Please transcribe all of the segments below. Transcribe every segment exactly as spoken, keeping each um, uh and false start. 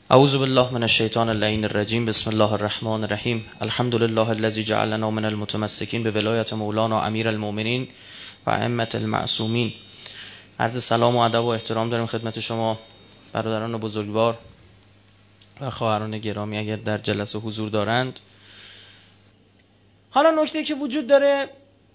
اعوذ بالله من الشیطان اللعین الرجیم. بسم الله الرحمن الرحیم. الحمد لله الذی جعلنا من المتمسکین به ولایت مولانا امیر المؤمنین و ائمة المعصومین. عرض سلام و ادب و احترام داریم خدمت شما برادران بزرگوار و خواهران گرامی اگر در جلسه حضور دارند. حالا نکته‌ای که وجود داره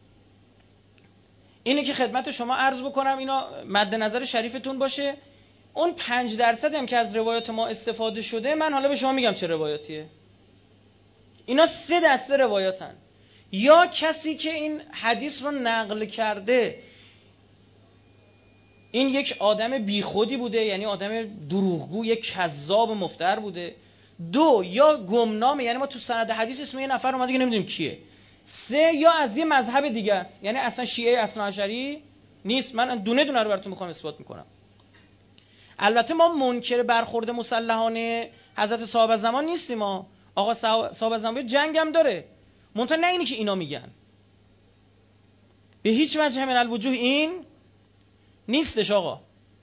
اینه که خدمت شما عرض بکنم، اینا مد نظر شریفتون باشه. اون پنج درصد هم که از روایات ما استفاده شده، من حالا به شما میگم چه روایاتیه. اینا سه دسته روایاتن. یا کسی که این حدیث رو نقل کرده این یک آدم بیخودی بوده، یعنی آدم دروغگو، یک کذاب مفتر بوده. دو، یا گمنامه، یعنی ما تو سند حدیث اسم یه نفر اومده که نمیدونیم کیه. سه، یا از یه مذهب دیگه است، یعنی اصلا شیعه اثناعشری نیست. من دونه دونه رو براتون میخوام اثبات میکنم. البته ما منکر برخورد مسلحانه حضرت صاحب زمان نیستیم. ما آقا صاحب زمان جنگ هم داره، منتها نه اینی که اینا میگن. به هیچ وجه من الوجوه این نیستش. آقا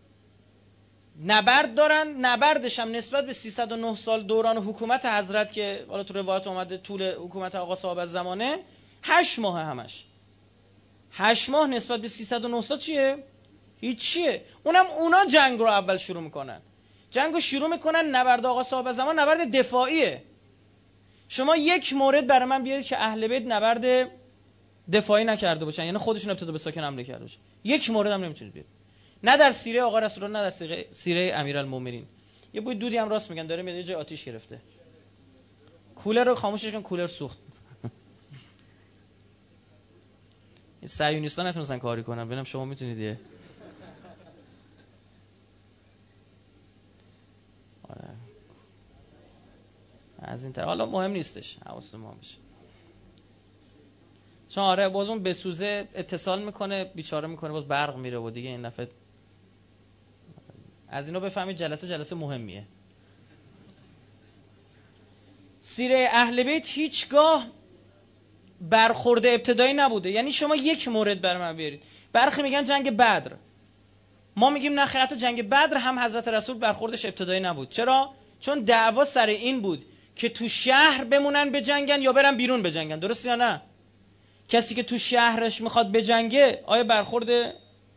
نبرد دارن، نبردش هم نسبت به سیصد و نه سال دوران حکومت حضرت که حالا تو روایات اومده طول حکومت آقا صاحب زمانه هشت ماه، همش هشت ماه نسبت به سیصد و نه سال چیه؟ هیچ چیه. اونم اونا جنگ رو اول شروع میکنن. جنگ رو شروع میکنن، نبرد آقا صاحب زمان نبرد دفاعیه. شما یک مورد برای من بیارید که اهل بیت نبرد دفاعی نکرده باشن، یعنی خودشون ابتدا به ساکن حمله کرده باشن. یک مورد هم نمیتونید بیارید، نه در سیره آقا رسول الله، نه در سیره, سیره امیرالمومنین. یه بوی دودی هم راست میگن داره میاد، یه جای آتیش گرفته. کولر رو خاموشش کن، کولر سوخت. این صهیونیست‌ها نتونستن کاری کنن. ببینم شما میتونید یه از این طرف. حالا مهم نیستش، حواستون ما بشه. چون آره باز اون بسوزه اتصال میکنه، بیچاره میکنه، باز برق میره و دیگه این دفعه از اینو بفهمید جلسه جلسه مهمیه. سیره اهل بیت هیچگاه برخورد ابتدایی نبوده. یعنی شما یک مورد بر من بیارید. برخی میگن جنگ بدر، ما میگیم نه خیلی، جنگ بدر هم حضرت رسول برخوردش ابتدایی نبود. چرا؟ چون دعوا سر این بود که تو شهر بمونن بجنگن یا برن بیرون بجنگن. درست یا نه؟ کسی که تو شهرش میخواد بجنگه آیا برخورد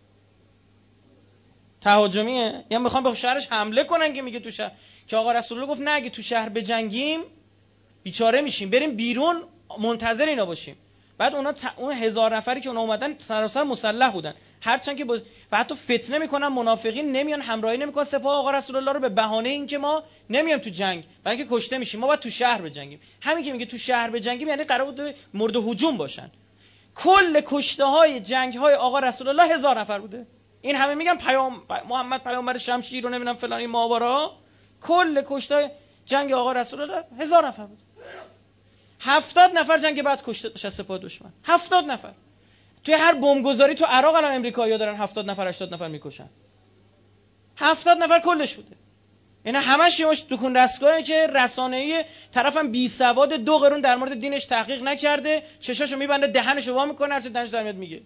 تهاجمیه یا میخوان به شهرش حمله کنن که میگه تو شهر، که آقا رسول الله گفت نه اگه تو شهر بجنگیم بیچاره میشیم، بریم بیرون منتظر اینا باشیم. بعد اونا ت... اون هزار نفری که اونا اومدن سراسر مسلح بودن، هرچند که با... و حتی فتنه میکنن، منافقین نمیان همراهی نمیکنن سپاه آقا رسول الله رو به بهانه اینکه ما نمیام تو جنگ بلکه کشته میشیم، ما باید تو شهر بجنگیم. همین که میگه تو شهر بجنگیم یعنی قرار بود مورد هجوم باشن. کل کشته های جنگ های آقا رسول الله هزار نفر بوده. این همه میگن پیام محمد پیامبر شمشیر رو نمیدونم فلان این ماورا، کل کشته های جنگ آقا رسول الله هزار نفر بود. هفتاد نفر جنگ بعد کشته داشت از سپاه دشمن. هفتاد نفر. توی هر بمبگذاری تو عراق الان امریکایی‌ها دارن هفتاد نفر هشتاد نفر میکشن. هفتاد نفر کلش بوده. اینا همش یه مش دکون دستگاهی که رسانه‌ای طرفم بی سواد دو قرون در مورد دینش تحقیق نکرده، چشاشو میبنده دهنشو وا میکنه، هر چه دهنش در میاد میگه.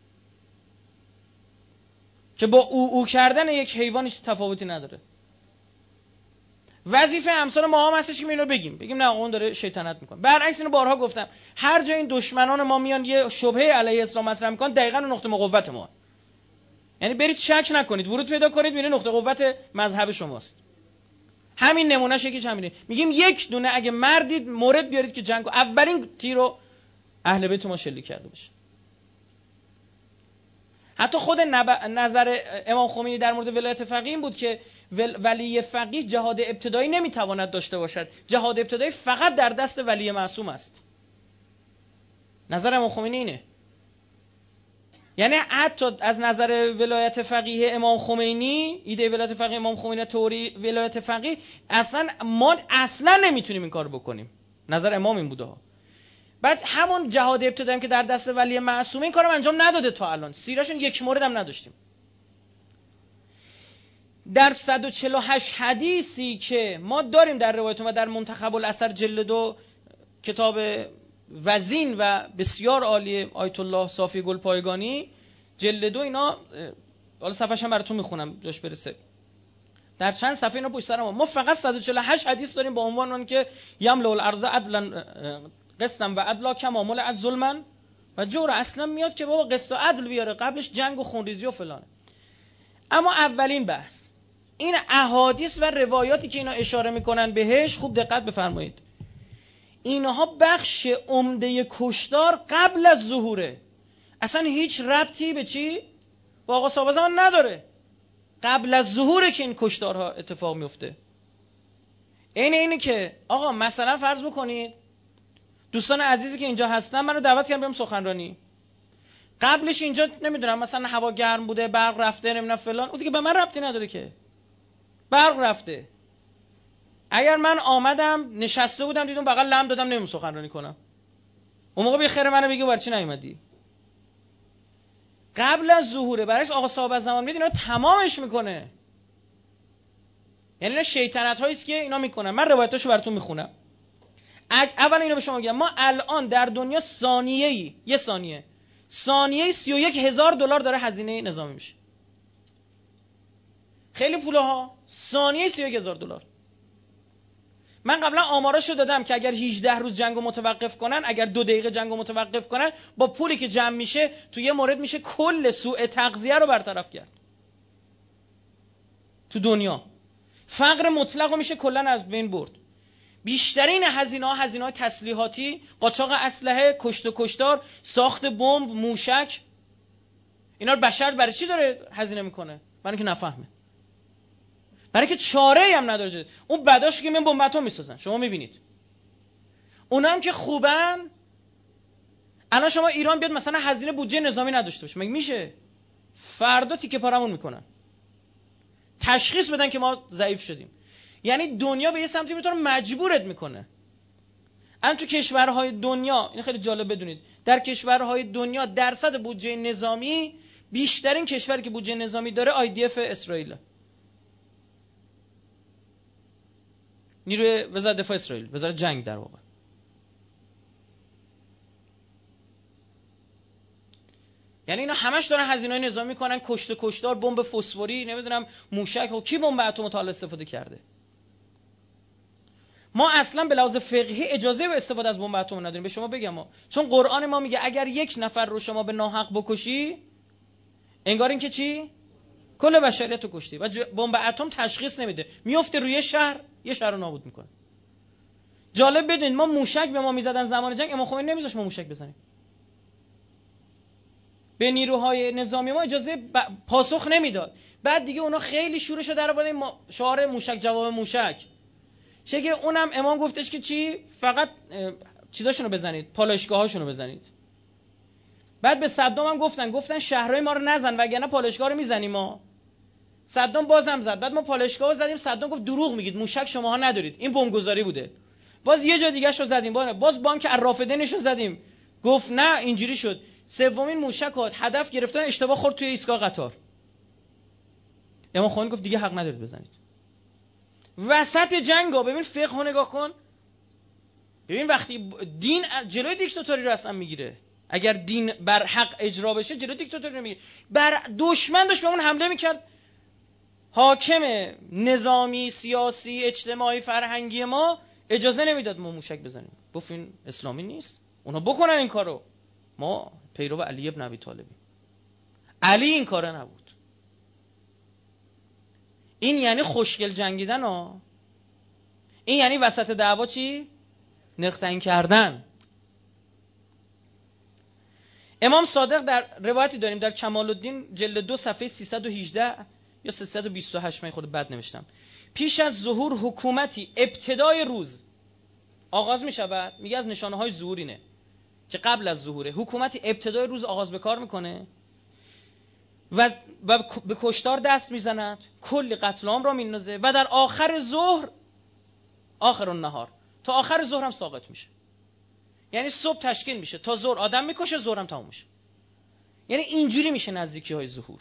که با او او کردن یک حیوان هیچ تفاوتی نداره. وظیفه امثال ما هم هستش که اینو بگیم بگیم نه اون داره شیطنت میکنه. برعکس اینو بارها گفتم، هر جا این دشمنان ما میان یه شبهه علیه اسلام مطرح میکنن دقیقاً اون نقطه قوت ما. یعنی برید شک نکنید، ورود پیدا کنید ببینید نقطه قوت مذهب شماست. همین نمونهش یکیش همینه. میگیم یک دونه اگه مردید مورد بیارید که جنگو اولین تیرو اهل بیت ما شلیک کرده باشه. حتی خود نب... نظر امام خمینی در مورد ولایت فقیه این بود که ولی فقیه جهاد ابتدایی نمیتواند داشته باشد، جهاد ابتدایی فقط در دست ولی معصوم است. نظر امام خمینی اینه. یعنی حتی از نظر ولایت فقیه امام خمینی، ایده ولایت فقیه امام خمینی، تئوری ولایت فقیه، اصلا ما اصلا نمیتونیم این کارو بکنیم. نظر امام این بوده ها. بعد همون جهاد ابتدایی که در دست ولی معصوم این کارو انجام نداده تا الان. سیرهشون یک مورد هم نداشتیم. در صد و چهل و هشت حدیثی که ما داریم در روایت و در منتخب الاثر جلد دو کتاب وزین و بسیار عالی آیت الله صافی گلپایگانی جلد دو، اینا حالا صفحه‌ش هم براتون میخونم جاش برسه. در چند صفحه اینا پشت سر ما ما فقط صد و چهل و هشت حدیث داریم با عنوان اون که یملأ الارض عدلا قسطا و عدلا کما ملئت ظلما و جور. اصلا میاد که بابا قسط و عدل بیاره، قبلش جنگ و خونریزی و فلانه. اما اولین بحث این احادیث و روایاتی که اینا اشاره میکنن بهش، خوب دقت بفرمایید، اینها بخش عمده کشتار قبل از ظهوره، اصلا هیچ ربطی به چی؟ با آقا صاحب زمان نداره. قبل از ظهوره که این کشتارها اتفاق میفته. این اینه که آقا مثلا فرض بکنید دوستان عزیزی که اینجا هستن منو دعوت کردن برم سخنرانی، قبلش اینجا نمیدونم مثلا هوا گرم بوده، برق رفته، نمیدونم فلان، اون دیگه به من ربطی نداره که برق رفته. اگر من آمدم نشسته بودم دیدم بغل لم دادم نمیدونم سخنرانی کنم، اون موقع به خیر منو بگه برای چی نیومدی؟ قبل از ظهوره. برایش آقا صاحب از زمان میاد اینا تمامش میکنه. یعنی اینا شیطنت هایی است که اینا میکنن. من روایتاشو براتون میخونم. اول اینو به شما میگم، ما الان در دنیا ثانیه‌ای یه ثانیه ثانیه سی و یک هزار دلار داره هزینه نظامی میشه. خیلی پوله ها. ثانیه سی و یک هزار دلار. من قبلا آماراشو دادم که اگر هجده روز جنگو متوقف کنن، اگر دو دقیقه جنگو متوقف کنن، با پولی که جمع میشه تو یه مورد میشه کل سوء تغذیه رو برطرف کرد تو دنیا. فقر مطلق رو میشه کلا از بین برد. بیشترین هزینه ها هزینه های تسلیحاتی، قاچاق اسلحه، کشت و کشتار، ساخت بمب، موشک، اینا رو بشر برای چی داره هزینه میکنه؟ برای که نفهمه، برای که چاره‌ای هم نداره. اون بداش که من بمب اتم میسازن، شما میبینید اونا هم که خوبن. الان شما ایران بیاد مثلا هزینه بودجه نظامی نداشته باشه، مگه میشه؟ فردا تیکه پارمون میکنن، تشخیص بدن که ما ضعیف شدیم. یعنی دنیا به یه سمتی میتونه مجبورت میکنه. الان تو کشورهای دنیا، این خیلی جالب بدونید، در کشورهای دنیا درصد بودجه نظامی، بیشترین کشوری که بودجه نظامی داره آی دی اف اسرائیل، نیروی وزارت دفاع اسرائیل، وزارت جنگ در واقع. یعنی اینا همش دارن هزینه‌های نظامی میکنن، کشت و کشتار، بمب فسفوری، نمیدونم موشک. و کی بمب اتم تا حالا استفاده کرده؟ ما اصلا به لحاظ فقهی اجازه به استفاده از بمب اتم نداریم. به شما بگم ما، چون قرآن ما میگه اگر یک نفر رو شما به ناحق بکشی، انگار این که چی؟ کل بشریت رو کشتی. و بمب اتم تشخیص نمیده، میفته روی شهر، یه شهر رو نابود میکنه. جالب بدونید ما موشک به ما میزدن زمان جنگ، امام خمینی نمیذاشت ما موشک بزنیم. به نیروهای نظامی ما اجازه ب... پاسخ نمیداد. بعد دیگه اونا خیلی شورشو در آوردن، ما... شعار موشک جواب موشک. چه که اونم امام گفتش که چی؟ فقط چیزاشونو بزنید، پالایشگاهاشونو بزنید. بعد به صدام هم گفتن گفتن شهرهای ما رو نزن وگرنه پالایشگاه رو میزنیم ما. صدام بازم زد. بعد ما پالایشگاه رو زدیم، صدام گفت دروغ میگید، موشک شماها ندارید، این بمبگذاری بوده. باز یه جا دیگه شو زدیم، باز بانک الرافدینش رو زدیم، گفت نه اینجوری شد. سومین موشک هدف گرفتن، اشتباه خورد توی ایستگاه قطار. امام خمینی گفت دیگه حق ندارید بزنید. وسط جنگا ببین فقه رو نگاه کن. ببین وقتی دین جلوی دیکتاتوری رو اصلا میگیره، اگر دین بر حق اجرا بشه جلوی دیکتاتوری رو میگیره. بر دشمن داشت به اون حمله میکرد، حاکم نظامی، سیاسی، اجتماعی، فرهنگی ما اجازه نمیداد ما موشک بزنیم. گفت این اسلامی نیست، اونا بکنن این کارو. ما پیرو علی ابن ابی طالبی. علی این کاره نبود. این یعنی خوشگل جنگیدن ها. این یعنی وسط دعوا چی؟ نرخ تعیین کردن. امام صادق در روایتی داریم در کمال الدین جلد دو صفحه سیصد و هجده یا سیصد و بیست و هشت، من خود بد نوشتم. پیش از ظهور حکومتی ابتدای روز آغاز می شود، میگه از نشانه های ظهور اینه که قبل از ظهوره، حکومتی ابتدای روز آغاز به کار میکنه و, و به کشتار دست میزند، کلی قتل عام را میندازه و در آخر ظهر، آخر النهار، تا آخر ظهر هم ساقط میشه. یعنی صبح تشکیل میشه تا ظهر آدم میکشه، ظهر هم تموم میشه. یعنی اینجوری میشه نزدیکی های ظهور.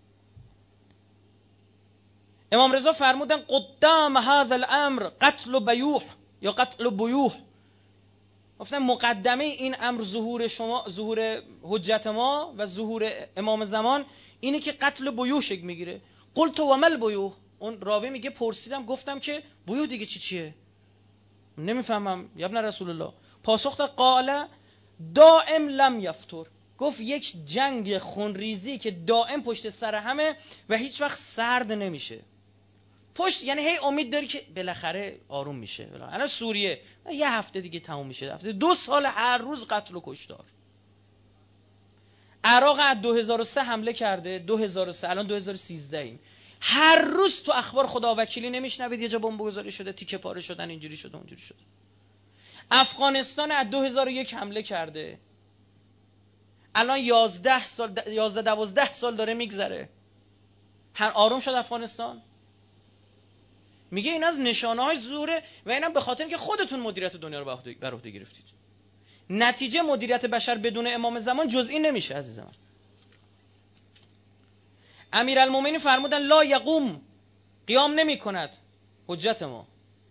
امام رضا فرمودن قدام هذا الامر قتل بیوح یا قتل بیوح. گفتن مقدمه این امر ظهور شما، ظهور حجت ما و ظهور امام زمان اینه که قتل بیوح شکل میگیره. قلت و مل بیوح، اون راوی میگه پرسیدم گفتم که بویو دیگه چی چیه؟ نمیفهمم یا ابن رسول الله. پاسخ داد قال دائم لم یفتر. گفت یک جنگ خونریزی که دائم پشت سر همه و هیچ وقت سرد نمیشه. پشت یعنی هی امید داری که بالاخره آروم میشه. الان سوریه یه هفته دیگه تموم میشه، هفته دو سال هر روز قتل و کشتار. عراق از دو هزار و سه حمله کرده، دو هزار و سه الان دو هزار و سیزده ایم. هر روز تو اخبار خداوکیلی نمیشنوید یه جا بمب گذاری شده، تیکه پاره شدن، اینجوری شده اونجوری شده. افغانستان از دو هزار و یک حمله کرده، الان یازده سال یازده دوازده سال داره میگذره. هر آروم شد افغانستان؟ میگه این از نشانه‌های زوره و اینم به خاطر اینکه خودتون مدیریت دنیا رو بر عهده گرفتید. نتیجه مدیریت بشر بدون امام زمان جزئی نمیشه عزیز من. امیرالمومنین فرمودن لا یقوم، قیام نمی کند حجت ما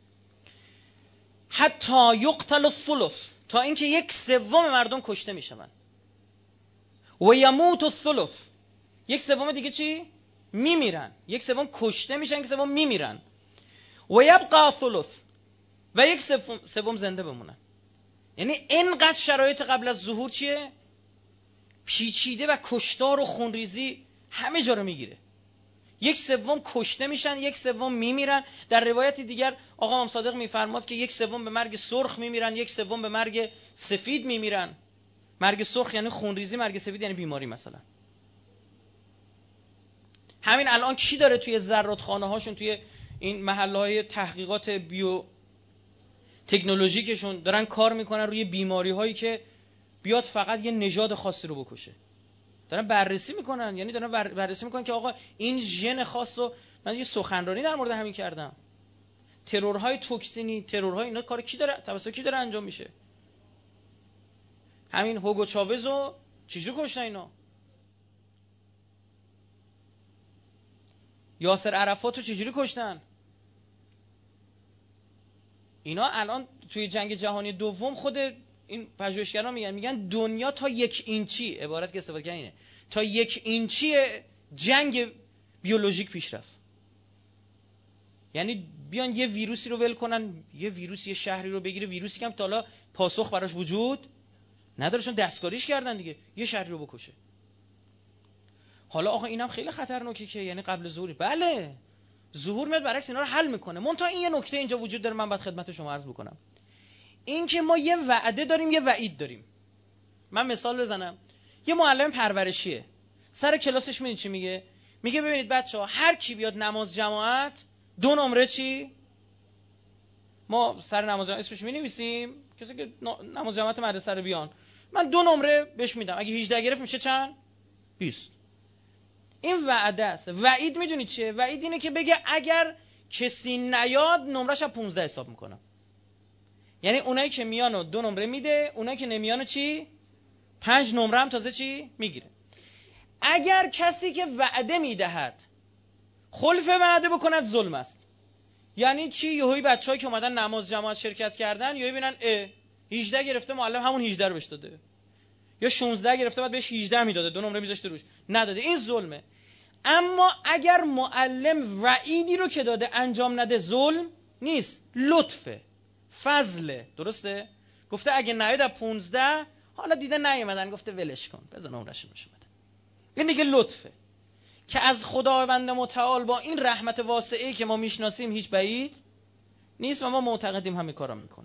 حتی یقتل الثلث، تا اینکه یک سوم مردم کشته میشن. و یموت الثلث، یک سوم دیگه چی؟ میمیرن. یک سوم کشته میشن، یک سوم میمیرن. و یبقى الثلث، و یک سوم سوم زنده بمونن. یعنی اینقدر شرایط قبل از ظهور چیه؟ پیچیده و کشتار و خونریزی همه جا رو میگیره. یک سوم کشته میشن، یک سوم میمیرن. در روایت دیگر آقا امام صادق میفرماد که یک سوم به مرگ سرخ میمیرن، یک سوم به مرگ سفید میمیرن. مرگ سرخ یعنی خونریزی، مرگ سفید یعنی بیماری مثلا. همین الان کی داره توی زرادخانه هاشون، توی این محله های تحقیقات بیو تکنولوژیکشون دارن کار میکنن روی بیماری هایی که بیاد فقط یه نژاد خاصی رو بکشه؟ دارن بررسی میکنن، یعنی دارن بررسی میکنن که آقا این ژن خاص رو، من یه سخنرانی در مورد همین کردم، ترورهای توکسینی، ترورهای اینا کار کی داره، توسط کی داره انجام میشه؟ همین هوگو چاوز رو چجوری کشتن اینا؟ یاسر عرفات رو چجوری کشتن؟ اینا الان توی جنگ جهانی دوم خود این پژوهشگران میگن میگن دنیا تا یک اینچی، عبارت که استفاده کردن اینه، تا یک اینچی جنگ بیولوژیک پیش رفت. یعنی بیان یه ویروسی رو ول کنن، یه ویروس یه شهری رو بگیره، ویروسی که هم تا حالا پاسخ براش وجود نداره، چون دستکاریش کردن دیگه، یه شهری رو بکشه. حالا آقا اینم خیلی خطرناکه که یعنی قبل ظهور، بله ظهور میاد برعکس اینا رو حل میکنه. منتها این یه نکته اینجا وجود داره، من باید خدمت شما عرض بکنم، این که ما یه وعده داریم، یه وعید داریم. من مثال بزنم، یه معلم پرورشیه، سر کلاسش میدونید چی میگه؟ میگه ببینید بچه‌ها هر کی بیاد نماز جماعت دو نمره چی؟ ما سر نماز جماعت اسمش می‌نویسیم، کسی که نماز جماعت مدرسه رو بیان، من دو نمره بهش میدم. اگه هجده گرفت میشه چند؟ بیست. این وعده است. وعید میدونید چیه؟ وعید اینه که بگه اگر کسی نیاد نمره‌ش از پانزده حساب میکنم. یعنی اونایی که میانو دو نمره میده، اونایی که نمیانو چی؟ پنج نمره هم تازه چی؟ میگیره. اگر کسی که وعده میدهد خلف وعده بکند ظلم است. یعنی چی؟ یهویی بچه‌ای که اومدن نماز جماعت شرکت کردن یهویی ببینن اه هجده گرفته، معلم همون هجده رو بهش داده، یا شانزده گرفته بعد بهش هجده میداده، دو نمره میذاشته روش، نداده، این ظلمه. اما اگر معلم وعیدی رو که داده انجام نده، ظلم نیست، لطفه، فضله. درسته؟ گفته اگه نیاد از پانزده، حالا دیده نیومدن گفته ولش کن بزن نمره‌شو بشه بده. این دیگه لطفه که از خداوند متعال با این رحمت واسعی که ما میشناسیم هیچ بعید نیست و ما معتقدیم همین کارا میکنه.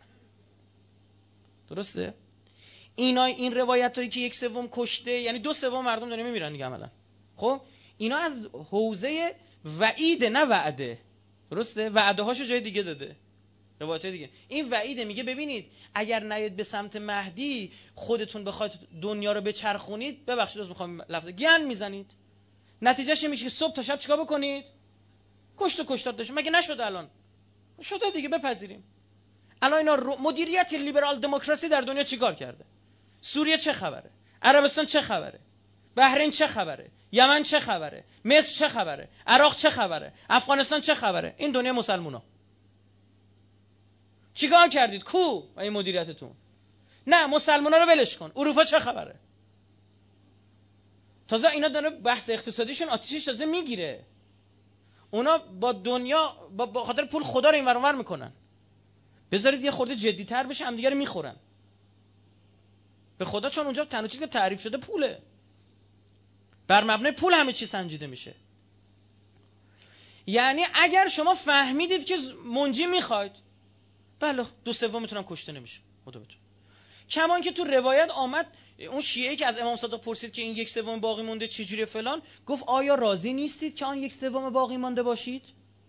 درسته؟ اینا این روایتایی که یک سوم کشته، یعنی دو سوم مردم دارن میمیرن دیگه عملا. خب اینا از حوزه وعید، نه وعده. درسته؟ وعده هاشو جای دیگه داده، روایت دیگه. این وعیده، میگه ببینید اگر نیاد به سمت مهدی خودتون بخواید دنیا رو بچرخونید، ببخشید از میخوام لفظ گن میزنید، نتیجهش میشه که صبح تا شب چیکار بکنید؟ کشت و کشتار داشت. مگه نشده الان؟ شده دیگه، بپذیریم. الان اینا رو... مدیریت لیبرال دموکراسی در دنیا چیکار کرده؟ سوریه چه خبره؟ عربستان چه خبره؟ بحرین چه خبره؟ یمن چه خبره؟ مصر چه خبره؟ عراق چه خبره؟ افغانستان چه خبره؟ این دنیا مسلمونا چیکار کردید؟ کو این مدیریتتون؟ نه مسلمونا رو ولش کن. اروپا چه خبره؟ تازه اینا داره بحث اقتصادیشون آتیشش تازه میگیره. اونا با دنیا با خاطر پول خدا رو این ور اون ور میکنن. بذارید یه خورده جدی‌تر بشه، هم دیگه رو میخورن به خدا، چون اونجا تنها چیزی که تعریف شده پوله. بر مبنای پول همه چی سنجیده میشه. یعنی اگر شما فهمیدید که منجی میخواید، بله دو سومتون هم کشته نمیشه خدا بتون. کمان که تو روایت آمد اون شیعه‌ای که از امام صادق پرسید که این یک سوم باقی مونده چجوری فلان، گفت آیا راضی نیستید که آن یک سوم باقی مانده باشید؟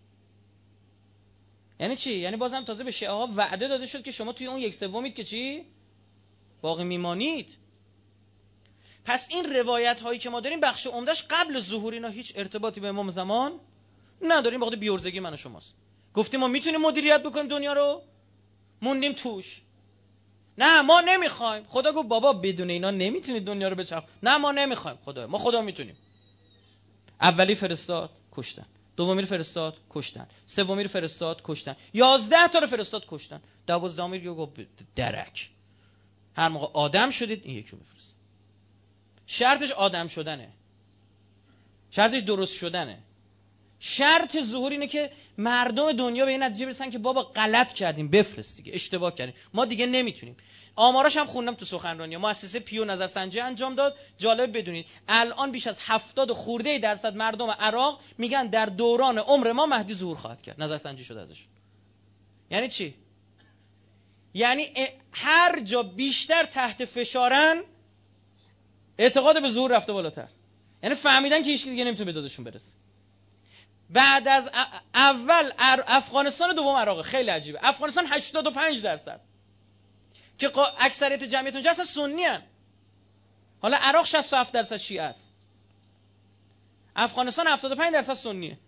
یعنی چی؟ یعنی بازم تازه به شیعه ها وعده داده شد که شما توی اون یک سومید که چی؟ باقی میمانید. پس این روایت هایی که ما داریم بخش عمدهش قبل ظهور اینا هیچ ارتباطی به امام زمان نداریم، بخاطر بیورزگی من و شماست. گفتیم ما میتونیم مدیریت بکنیم دنیا رو، موندیم توش. نه ما نمیخوایم. خدا گفت بابا بدون اینا نمیتونید دنیا رو بچرخ. نه ما نمیخوایم خدا، ما خدا میتونیم. اولی فرستاد کشتن، دومی رو فرستاد کشتن، سومی رو فرستاد کشتن، یازده تا رو فرستاد کشتن، دوازدهمی رو گفت درک. هر موقع آدم شدید این یکی رو بفرست. شرطش آدم شدنه، شرطش درست شدنه. شرط ظهور اینه که مردم دنیا به این نتیجه برسن که بابا غلط کردیم، بفرست دیگه، اشتباه کردیم، ما دیگه نمیتونیم. آماراش هم خوندم تو سخنرانی. مؤسسه پیو نظرسنجی انجام داد. جالب بدونید الان بیش از هفتاد خورده درصد مردم عراق میگن در دوران عمر ما مهدی ظهور خواهد کرد. نظرسنجی شده ازش. یعنی چی؟ یعنی هر جا بیشتر تحت فشارن اعتقاد به ظهور رفته بالاتر. یعنی فهمیدن که هیچ کی دیگه نمیتونه به دادشون برسه. بعد از اول افغانستان، دوم عراق. خیلی عجیبه. افغانستان هشتاد و پنج درصد که اکثریت جمعیت اونجا اصلا سنی هن. حالا عراق شصت و هفت درصد شیعه است، افغانستان هفتاد و پنج درصد سنیه.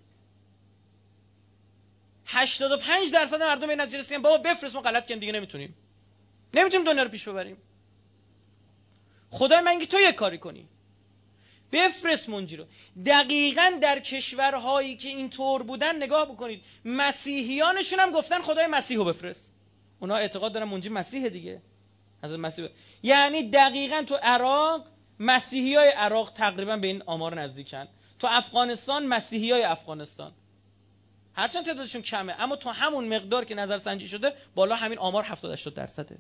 هشتاد و پنج درصد مردم به نتیجه رسیدن بابا بفرست، ما غلط کردیم دیگه نمیتونیم نمیتونیم دنیا رو پیش ببریم. خدای من که تو یه کاری کنی، بفرست منجی رو. دقیقاً در کشورهایی که این طور بودن نگاه بکنید، مسیحیانشون هم گفتن خدای مسیح رو بفرست. اونا اعتقاد دارن منجی مسیح دیگه، حضرت مسیح. یعنی دقیقاً تو عراق مسیحیای عراق تقریباً به این آمار نزدیکن. تو افغانستان مسیحیای افغانستان هرچند تعدادشون کمه، اما تو همون مقدار که نظرسنجی شده بالا همین آمار هفتاد هشتاد درصده.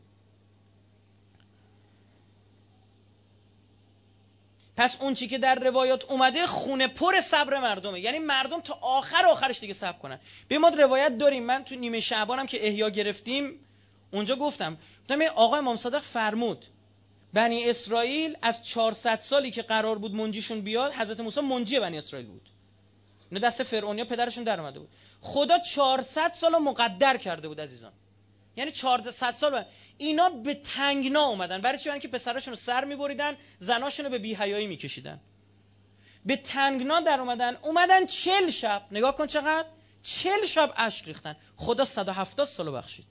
پس اون چی که در روایات اومده خونه پر صبر مردمه. یعنی مردم تا آخر آخرش دیگه صبر کنن. به ما روایت داریم، من تو نیمه شعبانم که احیا گرفتیم اونجا گفتم گفتم آقای امام صادق فرمود بنی اسرائیل از چهارصد سالی که قرار بود منجیشون بیاد، حضرت موسی منجی بنی اسرائیل بود. اینا دست فرعونیا پدرشون در اومده بود. خدا چهارصد سالو مقدر کرده بود عزیزان. یعنی چهارصد سال بعد اینا به تنگنا اومدن. برای چی؟ برای اینکه پسراشون رو سر می‌بریدن، زناشون رو به بی‌حیایی می‌کشیدن. به تنگنا در اومدن، اومدن چهل شب، نگاه کن چقدر، چهل شب اشک ریختن. خدا صد و هفتاد سالو بخشید.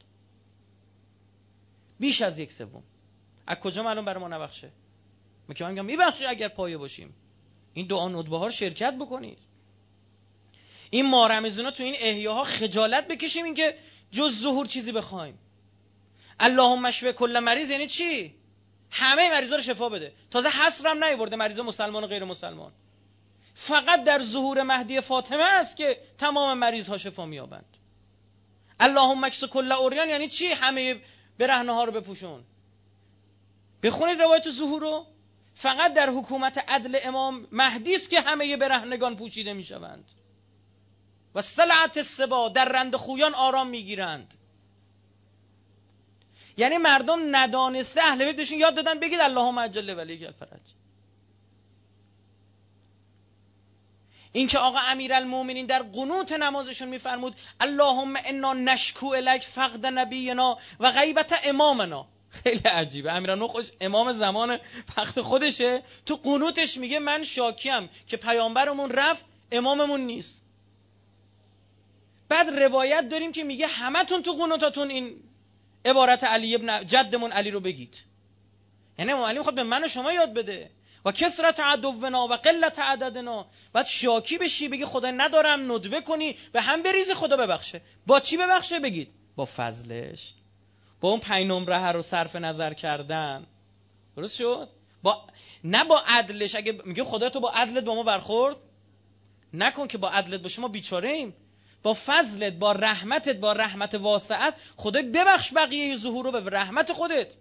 بیش از یک سوم. از کجا معلوم برای ما نبخشه؟ من که میگم میبخشه اگر پایه باشیم. این دعا ندبه ها رو شرکت بکنید. این مارمزونا تو این احیاها خجالت بکشیم اینکه جز ظهور چیزی بخوایم. اللهم اشف کل مریض یعنی چی؟ همه مریضا رو شفا بده. تازه حصرم نیورده مریضا مسلمان و غیر مسلمان. فقط در ظهور مهدی فاطمه است که تمام مریض ها شفا میابند. اللهم اکس کل عریان یعنی چی؟ همه برهنه ها رو بپوشون. بخونید روایت ظهور رو. فقط در حکومت عدل امام مهدی است که همه برهنگان پوشیده میشوند. و صلعت السبا، در رند خویان آرام میگیرند. یعنی مردم ندانسته اهل بیت بهشون یاد دادن بگید اللهم عجل ولیک الفرج. این که آقا امیرالمومنین در قنوت نمازشون میفرمود اللهم انا نشکو الیک فقد نبینا و غیبت امامنا. خیلی عجیبه. امیرالمومنین خوش امام زمان وقت خودشه، تو قنوتش میگه من شاکیم که پیامبرمون رفت اماممون نیست. بعد روایت داریم که میگه همتون تو قنوتاتون این عبارت علی ابن جدمون علی رو بگید. یعنی امام علی میخواد به من و شما یاد بده. و کثرت عدونا و قلت عددنا. بعد شاکی بشی بگی خدا ندارم، ندبه کنی به هم بریزی خدا ببخشه. با چی ببخشه؟ بگید با فضلش، با اون پنج نمره رو صرف نظر کردن. درست شد؟ با نه با عدلش. اگه میگه خدا تو با عدلت با ما برخورد نکن که با عدلت باشه ما بیچاره ایم. با فضلت، با رحمتت، با رحمت واسعت خدای ببخش بقیه ظهور رو به رحمت خودت.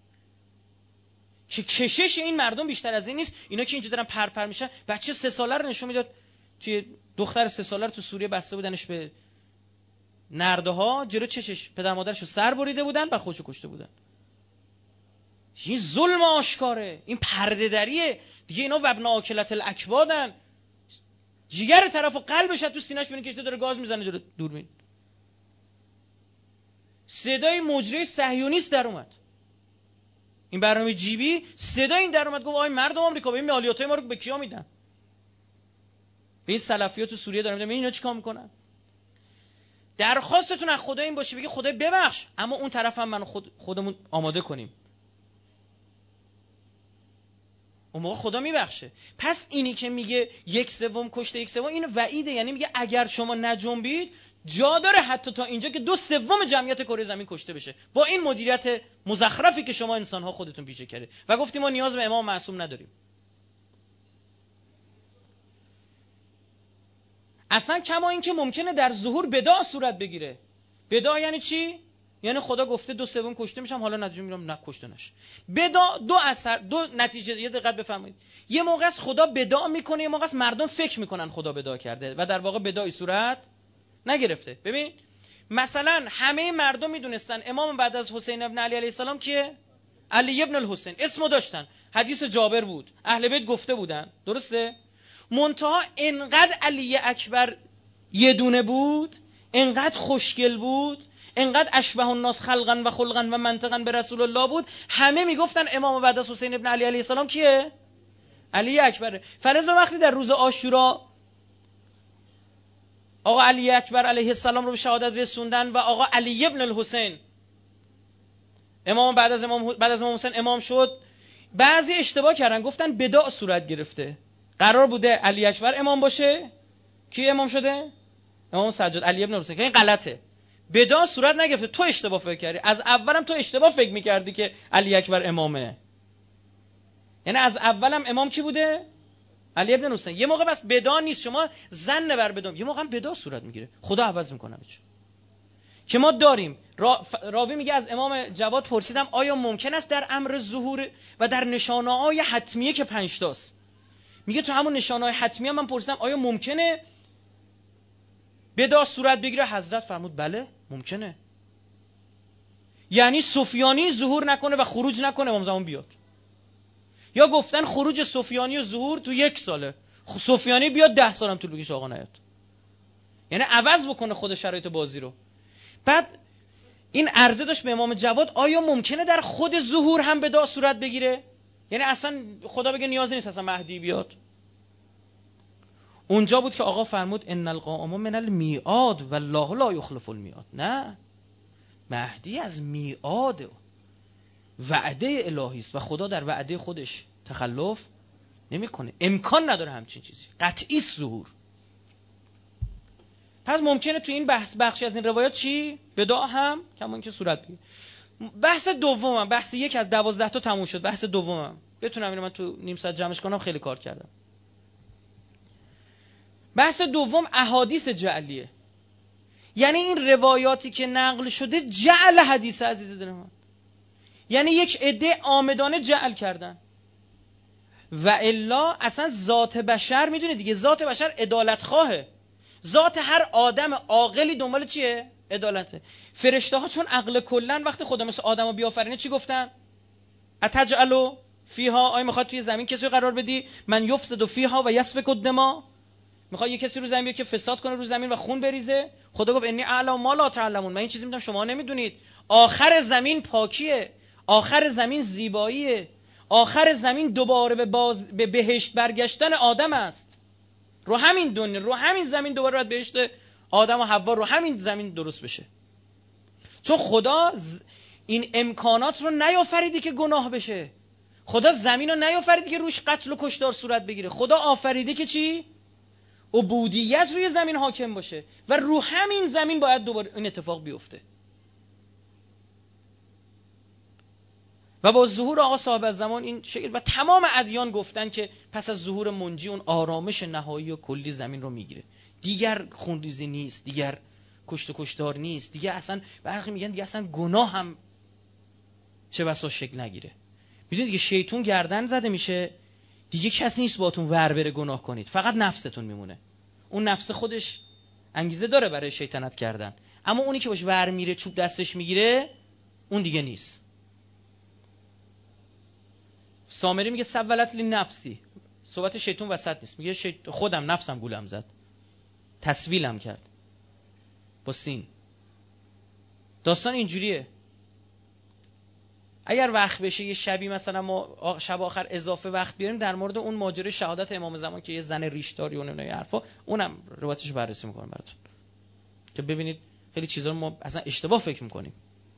که کشش این مردم بیشتر از این نیست. اینا که اینجا دارن پرپر میشن، بچه سه ساله رو نشون میداد، توی دختر سه ساله رو تو سوریه بسته بودنش به نرده ها، جلو چشش پدر مادرشو سر بریده بودن و خودشو کشته بودن. این ظلم آشکاره، این پرده دریه دیگه. اینا وابنا آکلت الاکبادن، جیگر طرف و قلبش تو سینه‌اش ببین که داره گاز میزنه جلو دوربین. صدای مجری صهیونیست در اومد، این برنامه جیبی صدای این در اومد، گفت آی مردم آمریکا ببین مالیاتای ما رو به کیا میدن؟ به این سلفی‌ها تو سوریه دارن میدن. اینا چیکار میکنن؟ درخواستتون از خدا این باشه بگی خدای ببخش، اما اون طرف هم من خود خودمون آماده کنیم، اون موقع خدا میبخشه. پس اینی که میگه یک سوم کشته یک سوم، این وعیده، یعنی میگه اگر شما نجنبید جا داره حتی تا اینجا که دو سوم جمعیت کره زمین کشته بشه با این مدیریت مزخرفی که شما انسان‌ها خودتون پیشه کرده. و گفتیم ما نیاز به امام معصوم نداریم. اصلا کما این که ممکنه در ظهور بدعا صورت بگیره. بدعا یعنی چی؟ یعنی خدا گفته دو سوم کشته میشم، حالا نتیجه میگیرم نکشته نشه. بدعا دو اثر، دو نتیجه. یه دقت بفرمایید، یه موقع است خدا بدعا میکنه، یه موقع است مردم فکر میکنن خدا بدعا کرده و در واقع بدعای صورت نگرفته. ببین مثلا همه مردم میدونستن امام بعد از حسین ابن علی علیه السلام کیه؟ علی ابن الحسین. اسمو داشتن، حدیث جابر بود، اهل بیت گفته بودن، درسته؟ منتها انقدر علی اکبر یه دونه بود، انقدر خوشگل بود، انقدر اشبه الناس خلقا و خلقا و منطقا به رسول الله بود، همه میگفتن امام بعد از حسین ابن علی علیه السلام کیه؟ علی اکبره. فلذا وقتی در روز عاشورا آقا علی اکبر علیه السلام رو به شهادت رسوندن و آقا علی ابن الحسین امام بعد از امام بعد از امام حسین امام شد، بعضی اشتباه کردن گفتن بدع صورت گرفته. قرار بوده علی اکبر امام باشه، کی امام شده؟ امام سجاد علی ابن الحسین. که این غلطه، بدع صورت نگرفته. تو اشتباه فکر کردی، از اولم تو اشتباه فکر می‌کردی که علی اکبر امامه. یعنی از اولم امام کی بوده؟ علی ابن حسین. یه موقع بس بدعا نیست، شما ظن بر بدعا، یه موقع هم بدعا صورت میگیره، خدا عوض میکنه بچه. که ما داریم را... راوی میگه از امام جواد پرسیدم آیا ممکن است در امر ظهور و در نشانه‌های حتمیه که پنج تاست، میگه تو همون نشانه‌های حتمیه من پرسیدم آیا ممکنه بدعا صورت بگیره؟ حضرت فرمود بله ممکنه. یعنی سفیانی ظهور نکنه و خروج نکنه امام زمان بیاد، یا گفتن خروج سفیانی و ظهور تو یک ساله، سفیانی بیاد ده سالم طول بکشه آقا نیاد. یعنی عوض بکنه خود شرایط بازی رو. بعد این عرضه داشت به امام جواد آیا ممکنه در خود ظهور هم بدعا صورت بگیره؟ یعنی اصلا خدا بگه نیاز نیست اصلا مهدی بیاد. اونجا بود که آقا فرمود ان القائم من المیعاد والله لا یخلف المیعاد. نه، مهدی از میعاد، وعده الهی است و خدا در وعده خودش تخلف نمیکنه. امکان نداره همچین چیزی، قطعی ظهور. پس ممکنه تو این بحث بخشی از این روایات چی؟ بدعا هم کمان که صورت بگیره. بحث دومم، بحث یک از دوازده تا تموم شد. بحث دومم بتونم اینو من تو نیم ساعت جمعش کنم، خیلی کار کردم. بحث دوم احادیث جعلیه، یعنی این روایاتی که نقل شده جعل حدیث عزیز دل من، یعنی یک عده عامدانه جعل کردن. و الا اصلا ذات بشر میدونه دیگه، ذات بشر عدالت خواهه. ذات هر آدم عاقلی دنبال چیه؟ عدالته. فرشته ها چون عقل کلن وقتی خدا مثل آدمو بیافرینه چی گفتن؟ اتجعلوا فیها، آیا میخواد توی زمین کسی رو قرار بدی من یفسد فیها و یسفک الدماء، میخواد یه کسی رو زمین بیاره که فساد کنه رو زمین و خون بریزه؟ خدا گفت انی اعلم ما لا تعلمون، من این چیزی میدونم شما نمیدونید. آخر زمین پاکیه، آخر زمین زیباییه، آخر زمین دوباره به, باز... به بهشت برگشتن آدم است. رو همین دنیا، رو همین زمین دوباره باید بهشت آدم و حوا رو همین زمین درست بشه. چون خدا ز... این امکانات رو نیافریدی که گناه بشه. خدا زمین رو نیافریدی که روش قتل و کشتار صورت بگیره. خدا آفریده که چی؟ عبودیت روی زمین حاکم باشه و رو همین زمین باید دوباره این اتفاق بیفته. و با ظهور آقا صاحب الزمان این شکل و تمام ادیان گفتن که پس از ظهور منجی اون آرامش نهایی و کلی زمین رو میگیره، دیگر خونریزی نیست، دیگر کشت و کشتار نیست، دیگه اصلا برخی میگن دیگه اصلا گناه هم چه بسا شکل نگیره. میدونید دیگه شیطون گردن زده میشه، دیگه کسی نیست باهاتون ور بره گناه کنید، فقط نفستون میمونه. اون نفس خودش انگیزه داره برای شیطنت کردن، اما اونی که باش ور میره چوب دستش میگیره اون دیگه نیست. سامری میگه سولت لی نفسی، صحبت شیطون وسط نیست، میگه شیط... خودم نفسم گولم زد، تسویلم کرد با سین. داستان اینجوریه. اگر وقت بشه یه شبی مثلا ما شب آخر اضافه وقت بیاریم در مورد اون ماجرای شهادت امام زمان که یه زن ریشداری و اون حرفا، اونم روایتش بررسی میکنم براتون که ببینید خیلی چیزا رو ما اصلا اشتباه فکر میکنیم.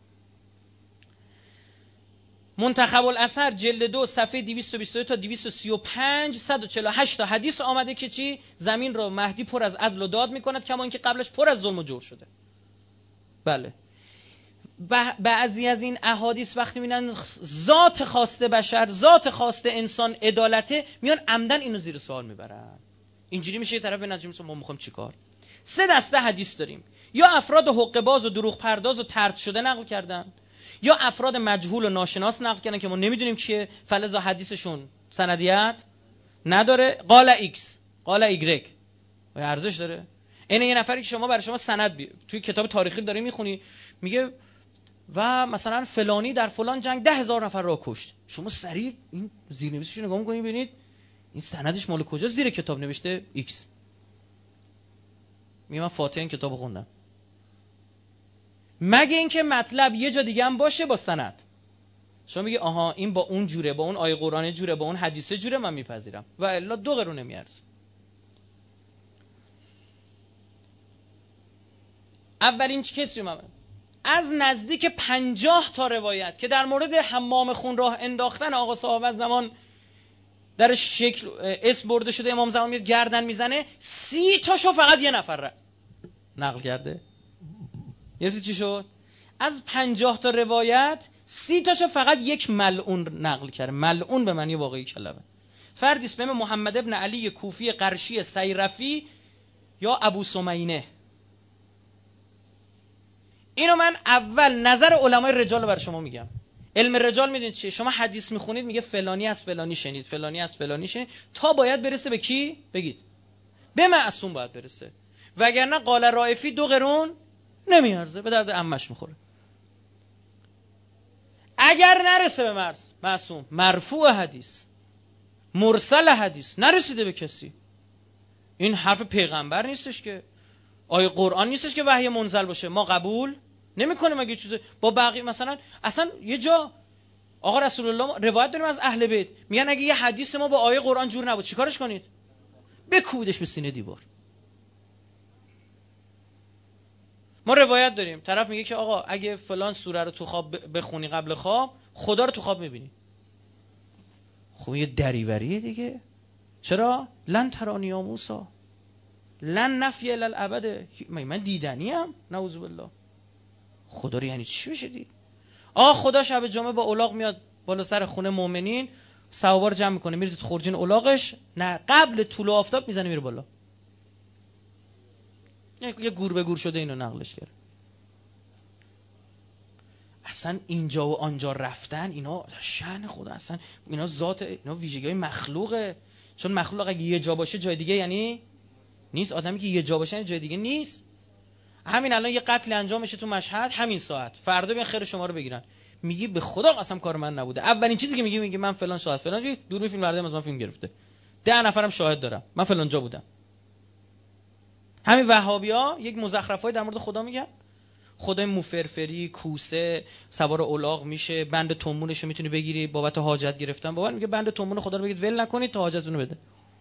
منتخب الاثر جلد دو صفحه دویست و بیست و دو تا دویست و سی و پنج صد و چهل و هشت تا حدیث آمده که چی؟ زمین رو مهدی پر از عدل و داد میکند کما اینکه قبلش پر از ظلم و جور شده. بله. بعضی از این احادیث وقتی میبینن ذات خواسته بشر، ذات خواسته انسان عدالته، میان عمدن اینو زیر سوال میبرن. اینجوری میشه یه طرف به نتیجه میرسه ما میخوایم چیکار؟ سه دسته حدیث داریم. یا افراد حقه باز و دروغ پرداز و طرد شده نقل کردن، یا افراد مجهول و ناشناس نقل کردن که ما نمیدونیم کیه، فلذا حدیثشون سندیت نداره. قال ایکس قال ایگرگ و ارزش داره. این یه نفری که شما برای شما سند بی... توی کتاب تاریخی داری میخونی میگه و مثلا فلانی در فلان جنگ ده هزار نفر را کشت، شما سریع این زیرنویسش رو نگاه میکنید ببینید این سندش مال کجاست، زیر کتاب نوشته ایکس. میگه من فاتحه این کتاب خوندم. مگه اینکه مطلب یه جا دیگه هم باشه با سند، شما میگی آها این با اون جوره، با اون آیه قرآنی جوره، با اون حدیثه جوره، من میپذیرم، و الا دو قرون نمیارزه. اولین کسی اومد از نزدیک پنجاه تا روایت که در مورد حمام خون راه انداختن آقا صاحب الزمان در شکل اسم برده شده، امام زمان میاد گردن میزنه، سی تاشو فقط یه نفر نقل کرده. یعنی چی شد؟ از پنجاه تا روایت سی تاشو فقط یک ملعون نقل کرده. ملعون به معنی واقعی کلمه. فردی اسم محمد ابن علی کوفی قرشی سیرفی یا ابو سمینه. اینو من اول نظر علمای رجال رو برای شما میگم. علم رجال میدونید چیه؟ شما حدیث میخونید میگه فلانی از فلانی شنید، فلانی از فلانی شنید، تا باید برسه به کی؟ بگید به معصوم باید برسه، وگرنه قال رائفی دو قرون نمیارزه، به درد عمش میخوره. اگر نرسه به مرز معصوم، مرفوع حدیث، مرسل حدیث، نرسیده به کسی، این حرف پیغمبر نیستش که، آیه قرآن نیستش که وحی منزل باشه، ما قبول نمی‌کنیم. اگه چیزی با بقیه مثلا اصلا یه جا آقا رسول الله روایت داریم از اهل بیت میگن اگه یه حدیث ما با آیه قرآن جور نبود چیکارش کنید؟ بکوبیدش به سینه دیوار. ما روایت داریم طرف میگه که آقا اگه فلان سوره رو تو خواب بخونی قبل خواب خدا رو تو خواب میبینی. خب یه دریوریه دیگه. چرا؟ لن ترانی یا موسی، لن نفی الی الابد، من دیدنی ام، نعوذ بالله. خدا رو یعنی چی بشه دید؟ آقا خدا شب جمعه با الاغ میاد بالا سر خونه مؤمنین، ثوابا جمع میکنه، میره تو خورجین الاغش، نه قبل طلوع آفتاب میزنه میره بالا. یه گور به گور شده اینو نقلش کرد. اصلا اینجا و آنجا رفتن اینا شأن خدا، اصلا اینا ذات، اینا ویژگی‌های مخلوقه. چون مخلوق اگه یه جا باشه جای دیگه یعنی نیست، آدمی که یه جا باشه یعنی جای دیگه نیست. همین الان یه قتل انجام میشه تو مشهد همین ساعت، فردا بیان خیر شما رو بگیرن، میگی به خدا قسم کار من نبوده. اولین چیزی که میگی میگی من فلان ساعت فلان دور فیلم بردم از من فیلم گرفته، ده نفرم شاهد دارم من فلان جا بودم. همین وهابی‌ها یک مزخرفای در مورد خدا میگن، خدای موفرفری، کوسه، سوار الاغ میشه، بند تومونشو میتونی بگیری بابت حاجت گرفتن. بابا میگه بند تومون خدا رو بگید ول نکنید تا حاجتتون رو بده.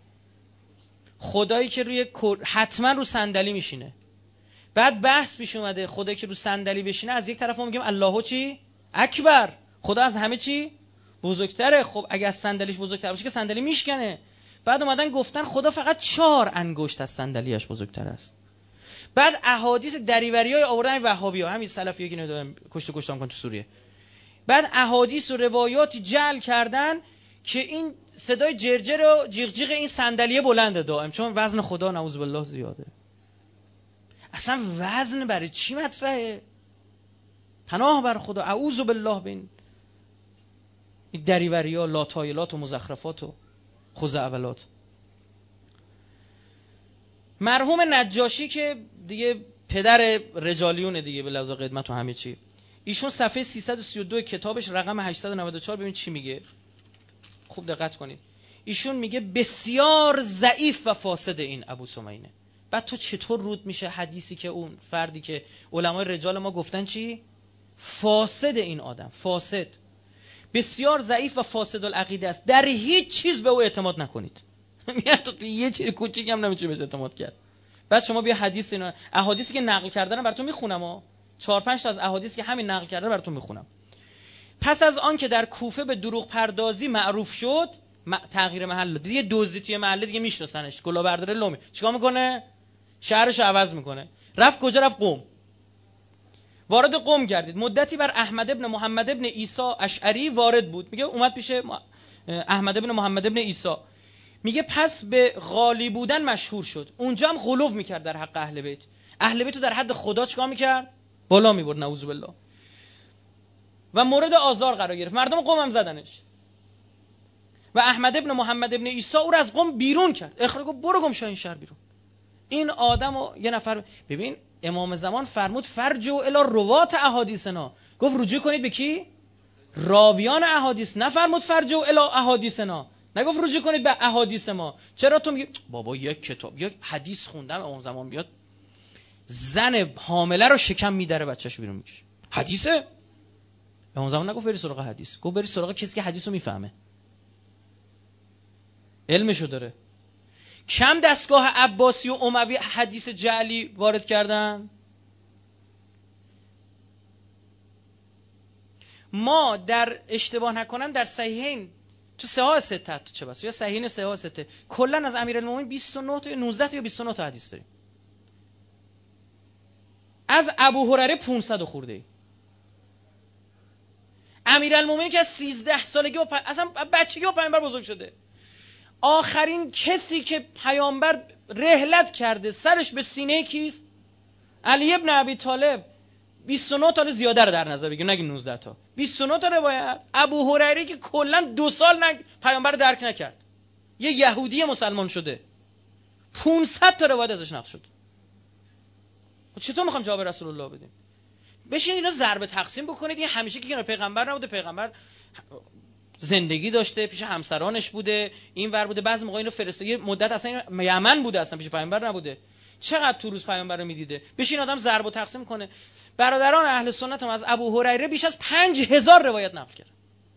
خدایی که روی حتما رو صندلی میشینه. بعد بحث پیش اومده خدایی که رو صندلی بشینه، از یک طرف ما میگیم اللهو چی اکبر، خدا از همه چی بزرگتره. خب اگه از صندلیش بزرگتر باشه که صندلی میشکنه. بعد اومدن گفتن خدا فقط چهار انگشت از صندلیش بزرگتر است. بعد احادیث دریوریای آوردن وهابی‌ها، همین سلفیایی که ندارن کشت و کشتام کن تو سوریه، بعد احادیث و روایاتی جعل کردن که این صدای جرجر و جیغ جیغ این صندلیه بلنده دائم، چون وزن خدا نعوذ بالله زیاده. اصلا وزن برای چی مطرحه؟ پناه بر خدا، اعوذ بالله بین این دریوریا، لاتایلات و مزخرفات و خزعبلات. مرحوم نجاشی که دیگه پدر رجالیونه دیگه به لحاظ قدمت و همه چی، ایشون صفحه سیصد و سی و دو کتابش رقم هشتصد و نود و چهار ببین چی میگه، خوب دقت کنید. ایشون میگه بسیار ضعیف و فاسد این ابو سمیه. بعد تو چطور رود میشه حدیثی که اون فردی که علمای رجال ما گفتن چی؟ فاسد این آدم، فاسد، بسیار ضعیف و فاسد العقیده است، در هیچ چیز به او اعتماد نکنید. میگه تو یه چیز کوچیک هم نمیشه بهش اعتماد کرد. بعد شما بیا حدیث اینا، احادیثی که نقل کردن براتون میخونم ها، چهار پنج تا از احادیث که همین نقل کرده براتون میخونم. پس از آن که در کوفه به دروغ پردازی معروف شد، تغییر محل دید، یه دزدی توی محله دیگه میشناسنش، کلاهبردار لومه، چیکار میکنه؟ شهرش عوض میکنه. رفت کجا؟ رفت قم. وارد قم گردید. مدتی بر احمد ابن محمد ابن عیسی اشعری وارد بود. میگه اومد پیش احمد ابن محمد ابن عیسی. میگه پس به غالی بودن مشهور شد. اونجا هم غلو میکرد در حق اهل بیت. اهل بیت رو در حد خدا چیکار میکرد؟ بالا میبرد نعوذ بالله. و مورد آزار قرار گرفت. مردم قم هم زدنش. و احمد ابن محمد ابن عیسی او رو از قم بیرون کرد. اخراج گفت برو گم شو این شهر بیرون. این آدمو یه نفر، ببین امام زمان فرمود فرجوا الی روات احادیثنا، گفت رجوع کنید به کی؟ راویان احادیث. نفرمود فرجوا الی احادیثنا، نگفت رجوع کنید به احادیث ما. چرا تو میگی بابا یک کتاب یک حدیث خوندم امام زمان بیاد زن حامله رو شکم میدره بچه‌شو بیرون میکشه، حدیثه؟ امام زمان نگفت بری سراغ حدیث، گفت بری سراغ کسی که حدیثو میفهمه، علمشو داره. کم دستگاه عباسی و اموی حدیث جعلی وارد کردن؟ ما در اشتباه نکنم در صحیحین تو صحاح سته تو چه بس یا صحیحین صحاح سته کلا از امیرالمومنین بیست و نه تا یا نوزده تا یا بیست و نه تا حدیث داریم. از ابو هریره پانصد خورده ای. امیرالمومنین که از سیزده سالگی با پ... اصلا بچگی با پیامبر بزرگ شده. آخرین کسی که پیامبر رحلت کرده سرش به سینه کیست؟ علی ابن ابی طالب. بیست و نه تا زیاده رو در نظر بگیر، نگی نوزده تا. بیست و نه تا روایت. ابو هریره که کلا دو سال نگ... پیامبر درک نکرد، یه یهودی مسلمان شده، پانصد تا روایت ازش نقل شد. چطور میخوام جواب رسول الله بدیم؟ بشین اینا ضرب تقسیم بکنید. این همیشه که کنار پیغمبر نبوده، پیغمبر زندگی داشته، پیش همسرانش بوده، این ور بوده، بعضی موقع اینو فرستاد، یه مدت اصلا یمن بوده، اصلا پیش پیامبر نبوده. چقدر تو روز پیامبر رو میدیده؟ بشین آدم ضرب و تقسیم کنه. برادران اهل سنت هم از ابو هریره بیش از پنج هزار روایت نقل کردن.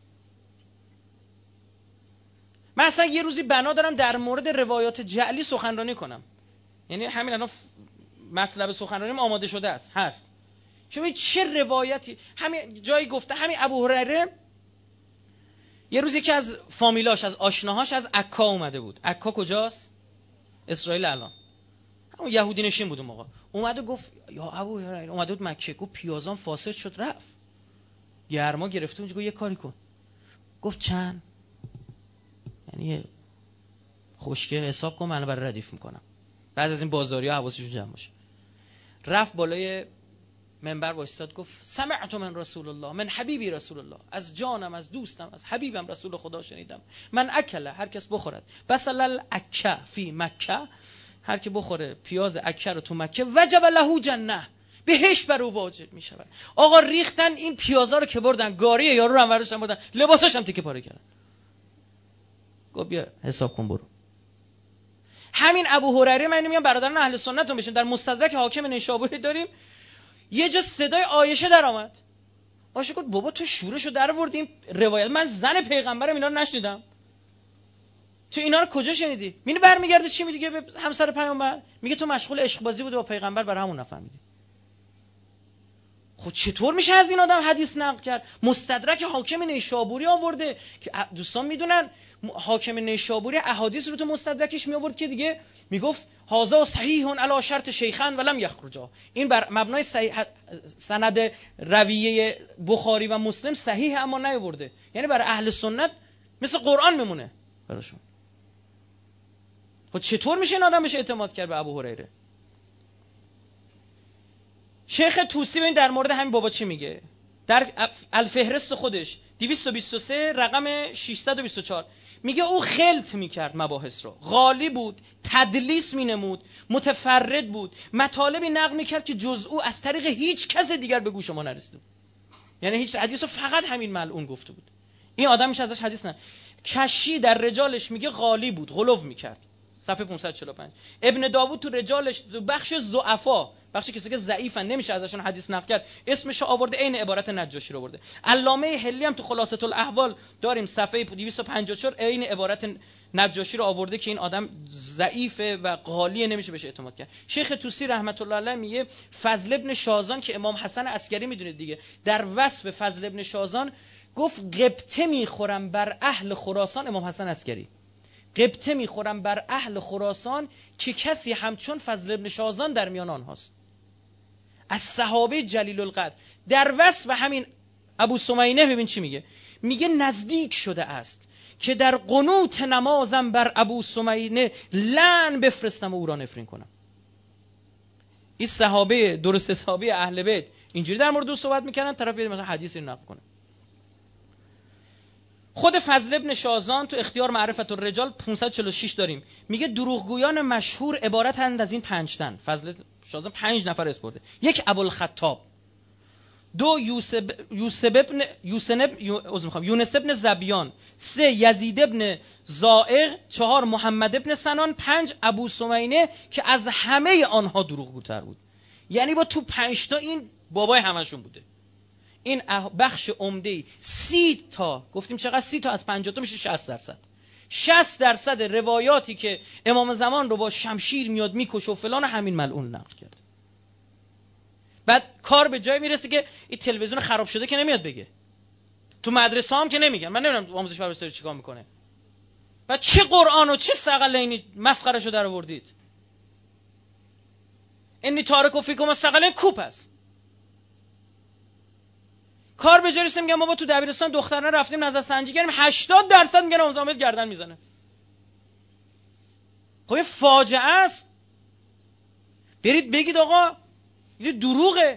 من اصلا یه روزی بنا دارم در مورد روایات جعلی سخنرانی کنم، یعنی همین الان مطلب سخنرانیم آماده شده است هست. شما چه روایتی همین جایی گفته. همین ابو هریره یه روز یکی از فامیلاش، از آشناهاش از عکا اومده بود. عکا کجاست؟ اسرائیل الان. همون یهودی نشین بود اون موقع. اومد و گفت یا ابو هریره، اومده بود مکه، گفت پیازام فاسد شد رفت. گرما گرفته اونجا، گفت یه کاری کن. گفت چند؟ یعنی خشکه حساب کن، من برای ردیف میکنم. بعد از این بازاریا حواسشون جمع باشه. رفت بالای منبر وایستاد، گفت سمعت من رسول الله، من حبیبی رسول الله، از جانم، از دوستم، از حبیبم رسول خدا شنیدم. من اکل، هر کس بخورد، بسل الاکه فی مکه، هر کی بخوره پیاز اکه رو تو مکه، وجب له جنه، بهشت بر او واجب میشود. آقا ریختن این پیازا رو که بردن گاری یارو رو هم ورشتن بردن، لباساش هم تیکه پاره کردن. گفت بیا حساب کن برو. همین ابو هریره، من میگم برادران اهل سنت هم بشین، در مستدرک حاکم نیشابوری داریم، یه جا صدای عایشه در آمد. عایشه گفت بابا تو شورشو در آوردی، روایت من زن پیغمبرم اینا رو نشنیدم، تو اینا رو کجا شنیدی؟ میگه برمیگرده چی میگه به همسر پیامبر؟ میگه تو مشغول عشق بازی بودی با پیغمبر، برای همون نفهمیدی. خب چطور میشه از این آدم حدیث نقل کرد؟ مستدرک حاکم نیشابوری آورده که دوستان میدونن حاکم نیشابوری احادیث رو تو مستدرکش می آورد که دیگه میگفت هذا صحیح علی شرط شیخان ولم یخرجا، این بر مبنای صحیح سند رویه بخاری و مسلم صحیح اما نیاورده، یعنی برای اهل سنت مثل قرآن میمونه براشون. خب چطور میشه این آدم بشه اعتماد کرد به ابو هریره؟ شیخ طوسی ببین در مورد همین بابا چی میگه در الفهرست خودش دویست و بیست و سه رقم ششصد و بیست و چهار، میگه او خلط میکرد مباحث رو، غالی بود، تدلیس مینمود، متفرد بود، مطالبی نقل میکرد که جز او از طریق هیچ کس دیگر به گوش ما نرسیده بود، یعنی هیچ حدیث رو فقط همین ملعون گفته بود. این آدم میشه ازش حدیث نه. کشی در رجالش میگه غالی بود، غلو میکرد، صفحه پانصد و چهل و پنج. ابن داوود تو رجالش تو بخش ضعفا، بخش کسی که ضعیفن نمیشه ازشون حدیث نقل کرد، اسمش آورده، عین عبارت نجاشی رو آورده. علامه حلی هم تو خلاصه الاحوال داریم صفحه دویست و پنجاه و چهار عین عبارت نجاشی رو آورده که این آدم ضعیفه و غالیه، نمیشه بهش اعتماد کرد. شیخ طوسی رحمت الله علیه میگه فضل ابن شازان که امام حسن عسکری میدونید دیگه، در وصف فضل ابن شازان گفت غبطه میخورم بر اهل خراسان، امام حسن عسکری غبطه میخورم بر اهل خراسان که کسی همچون فضل ابن شازان در میان آنهاست، از صحابه جلیل القدر. در وصف همین ابو سمینه ببین چی میگه، میگه نزدیک شده است که در قنوت نمازم بر ابو سمینه لعن بفرستم و او را نفرین کنم. این صحابه درست صحابه اهل بیت اینجوری در مورد او صحبت میکنن، طرف بیاد مثلا حدیثی رو نقل کنه. خود فضل ابن شازان تو اختیار معرفت الرجال پانصد و چهل و شش داریم، میگه دروغگویان مشهور عبارتند از این پنج تن. فضل شازان پنج نفر اسپرده. یک ابوالخطاب، دو یوسف یوسف ابن یوسن ابن یونس ابن زبیان، سه یزید ابن زائغ، چهار محمد ابن سنان، پنج ابو سمینه که از همه آنها دروغگوتر بود. یعنی با تو پنج تا این بابای همشون بوده. این بخش عمده‌ای سی تا گفتیم چقدر، سی تا از پنجاه تا میشه شصت درصد. شصت درصد روایاتی که امام زمان رو با شمشیر میاد میکشه و فلان همین ملعون نقل کرد. بعد کار به جای میرسه که این تلویزیون خراب شده که نمیاد بگه، تو مدرسه هم که نمیگن، من نمیدونم آموزش پرورش چیکار میکنه. بعد چه قرآن و چه ثقلینی مسخرهشو در آوردید. انی تارک فیکم ثقلین کوپ است. کار به جای رسه میگم ما با تو دبیرستان دخترانه رفتیم نظر سنجی کردیم، هشتاد درصد میگن امام زمان گردن میزنه. خب یه فاجعه است. برید بگید آقا این دروغه.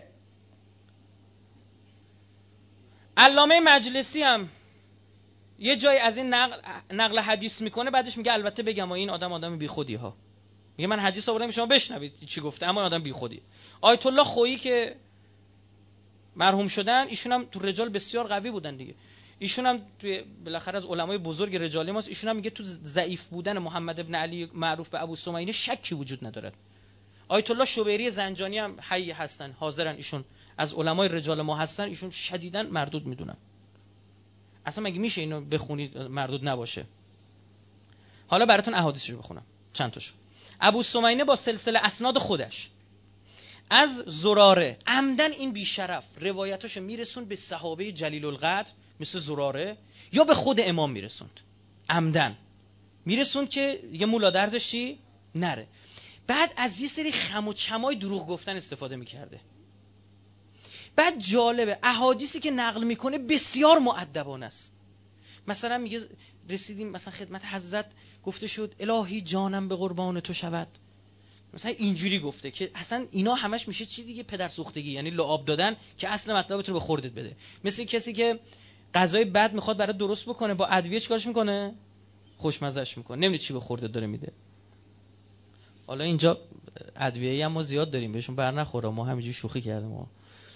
علامه مجلسی هم یه جای از این نقل, نقل حدیث میکنه، بعدش میگه البته بگم این آدم آدم بی خودی ها. میگه من حدیث آوردم شما بشنوید چی گفته، اما آدم بی خودی. آیت الله خویی که مرحوم شدن، ایشون هم تو رجال بسیار قوی بودن دیگه. ایشون هم توی بالاخره از علمای بزرگ رجالی ماست. ایشون هم میگه تو ضعیف بودن محمد ابن علی معروف به ابو سمینه شکی وجود ندارد. آیت الله شبیری زنجانی هم حی هستن، حاضرن، ایشون از علمای رجال ما هستن، ایشون شدیداً مردود میدونن. اصلا مگه میشه اینو بخونید مردود نباشه؟ حالا براتون احادیثش رو بخونم چند تاشو. ابو سمینه با سلسله اسناد خودش از زراره عمدن این بیشرف روایتاشو میرسون به صحابه جلیل القدر مثل زراره، یا به خود امام میرسوند، عمدن میرسوند که یه مولا درزش چی نره. بعد از یه سری خم و چمای دروغ گفتن استفاده میکرده. بعد جالبه احادیثی که نقل میکنه بسیار مؤدبانه است. مثلا میگه رسیدیم مثلا خدمت حضرت گفته شد الهی جانم به قربان تو شود، مثلا اینجوری گفته که اصلا اینا همش میشه چی دیگه، پدر سوختگی، یعنی لعاب دادن که اصل مطلب بتونه به خوردت بده. مثل کسی که غذای بد میخواد برات درست بکنه، با ادویه چیکارش میکنه؟ خوشمزهش میکنه، نمیدونی چی به خوردت داره میده. حالا اینجا ادویه‌ای هم ما زیاد داریم بهشون بر نخوره، ما همینجوری شوخی کردیم. ما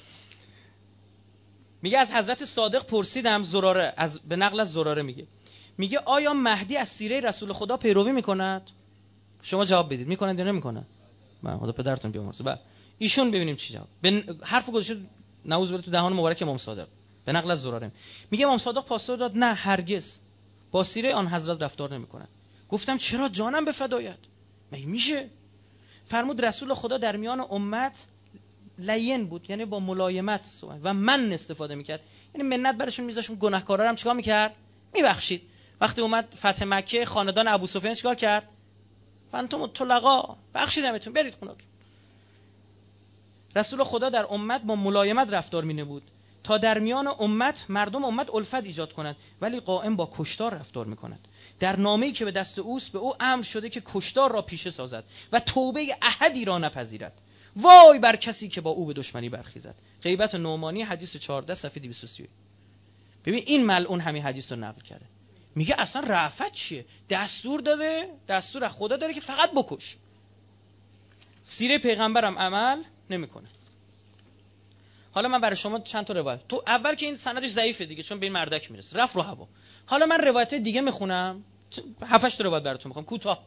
میگه از حضرت صادق پرسیدم، زراره از به نقل از زراره میگه میگه آیا مهدی از سیره رسول خدا پیروی میکند؟ شما جواب بدید میکنند یا نمیکنند؟ من خدا پدرتون بیامرزه. بعد ایشون ببینیم چی جواب. به حرف گذاشت نعوذ بالله تو دهان مبارک امام صادق. به نقل از زراره میگه امام صادق پاسخ داد نه هرگز با سیره آن حضرت رفتار نمیکنند. گفتم چرا جانم به فدایت؟ مگه میشه؟ فرمود رسول خدا در میان امت لین بود، یعنی با ملایمت صحبت و من استفاده میکرد، یعنی منت برشون میذاشون. گناهکارا رو هم چیکار میکرد؟ میبخشید. وقتی اومد فتح مکه خاندان ابو سفیان چیکار کرد؟ فانتم الطلقا، بخشیدمتون، برید خونه‌تون. رسول خدا در امت با ملایمت رفتار مینه بود تا در میان امت مردم امت الفت ایجاد کنند، ولی قائم با کشتار رفتار میکند. در نامه‌ای که به دست اوست به او امر شده که کشتار را پیشه سازد و توبه احدی را نپذیرد. وای بر کسی که با او به دشمنی برخیزد. غیبت نعمانی حدیث چهارده صفحه دویست و سی. ببین این ملعون همین حدیث رو نقل کرده، میگه اصلا رأفت چیه؟ دستور داده، دستور از خدا داره که فقط بکش. سیره پیغمبرم عمل نمیکنه. حالا من برای شما چند تا روایت، تو اول که این سندش ضعیفه دیگه چون به این مردک میرسه، رفت رو هوا. حالا من روایت دیگه میخونم، هفت هشت تا روایت براتون میخونم کوتاه.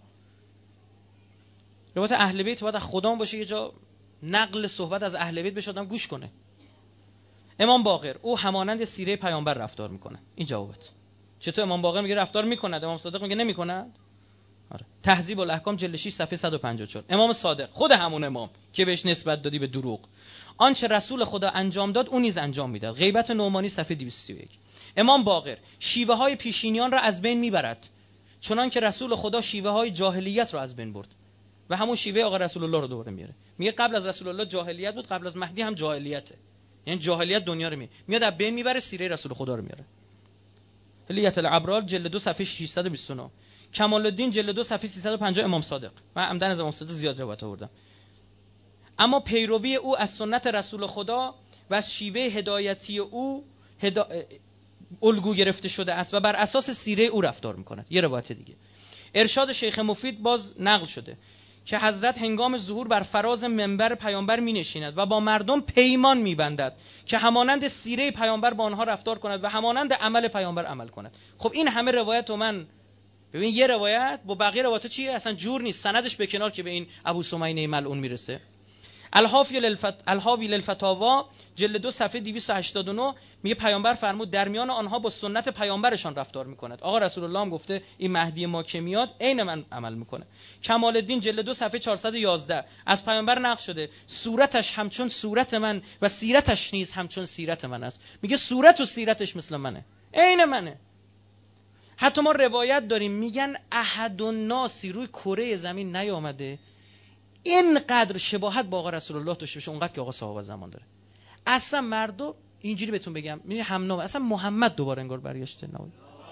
روایت اهل بیت باید از خدا باشه، یه جا نقل صحبت از اهل بیت بشه آدم گوش کنه. امام باقر او همانند سیره پیامبر رفتار میکنه. این جوابت. چطور امام باقر میگه رفتار میکند، امام صادق میگه نمیکند؟ آره. تهذیب الاحکام جلد شش صفحه صد و پنجاه و چهار. امام صادق خود همون امام که بهش نسبت دادی به دروغ، آنچه رسول خدا انجام داد اون نیز انجام میداد. غیبت نعمانی صفحه دویست و سی و یک. امام باقر شیوه های پیشینیان را از بین میبرد چنان که رسول خدا شیوه های جاهلیت را از بین برد و همون شیوه آقا رسول الله رو دوباره میاره. میگه قبل از رسول الله جاهلیت بود، قبل از مهدی هم جاهلیته، یعنی جاهلیت دنیا رو می میاد از بین میبره، سیره رسول خدا رو میاره. حلیت الابرار جلد دو صفحه ششصد و بیست و نه. کمال الدین جلد دو صفحه سیصد و پنجاه امام صادق. من عمدن از امام صادق زیاد روایت آوردم. اما پیروی او از سنت رسول خدا و از شیوه هدایتی او هدا... الگو گرفته شده است و بر اساس سیره او رفتار میکند. یه روایت دیگه ارشاد شیخ مفید باز نقل شده که حضرت هنگام ظهور بر فراز منبر پیامبر می نشیند و با مردم پیمان می بندد که همانند سیره پیامبر با آنها رفتار کند و همانند عمل پیامبر عمل کند. خب این همه روایت و من ببین یه روایت با بقیه روایت چیه؟ اصلا جور نیست، سندش به کنار که به این ابو سمینه ملعون میرسه. الحافی للفت... الحاوی للفتاوا جلد دو صفحه دویست و هشتاد و نه میگه پیامبر فرمود در میان آنها با سنت پیامبرشان رفتار میکند. آقا رسول الله هم گفته این مهدی ما که میاد عین من عمل میکنه. کمال الدین جلد دو صفحه چهارصد و یازده از پیامبر نقل شده صورتش همچون صورت من و سیرتش نیز همچون سیرت من است. میگه صورت و سیرتش مثل منه، عین منه. حتی ما روایت داریم میگن احد الناس روی کره زمین نیامده اینقدر شباهت با آقا رسول الله داشته باشه اونقدر که آقا صاحب زمان داره. اصلا مردو اینجوری بهتون بگم میبینی همنام اصلا محمد دوباره انگار برگشته. نه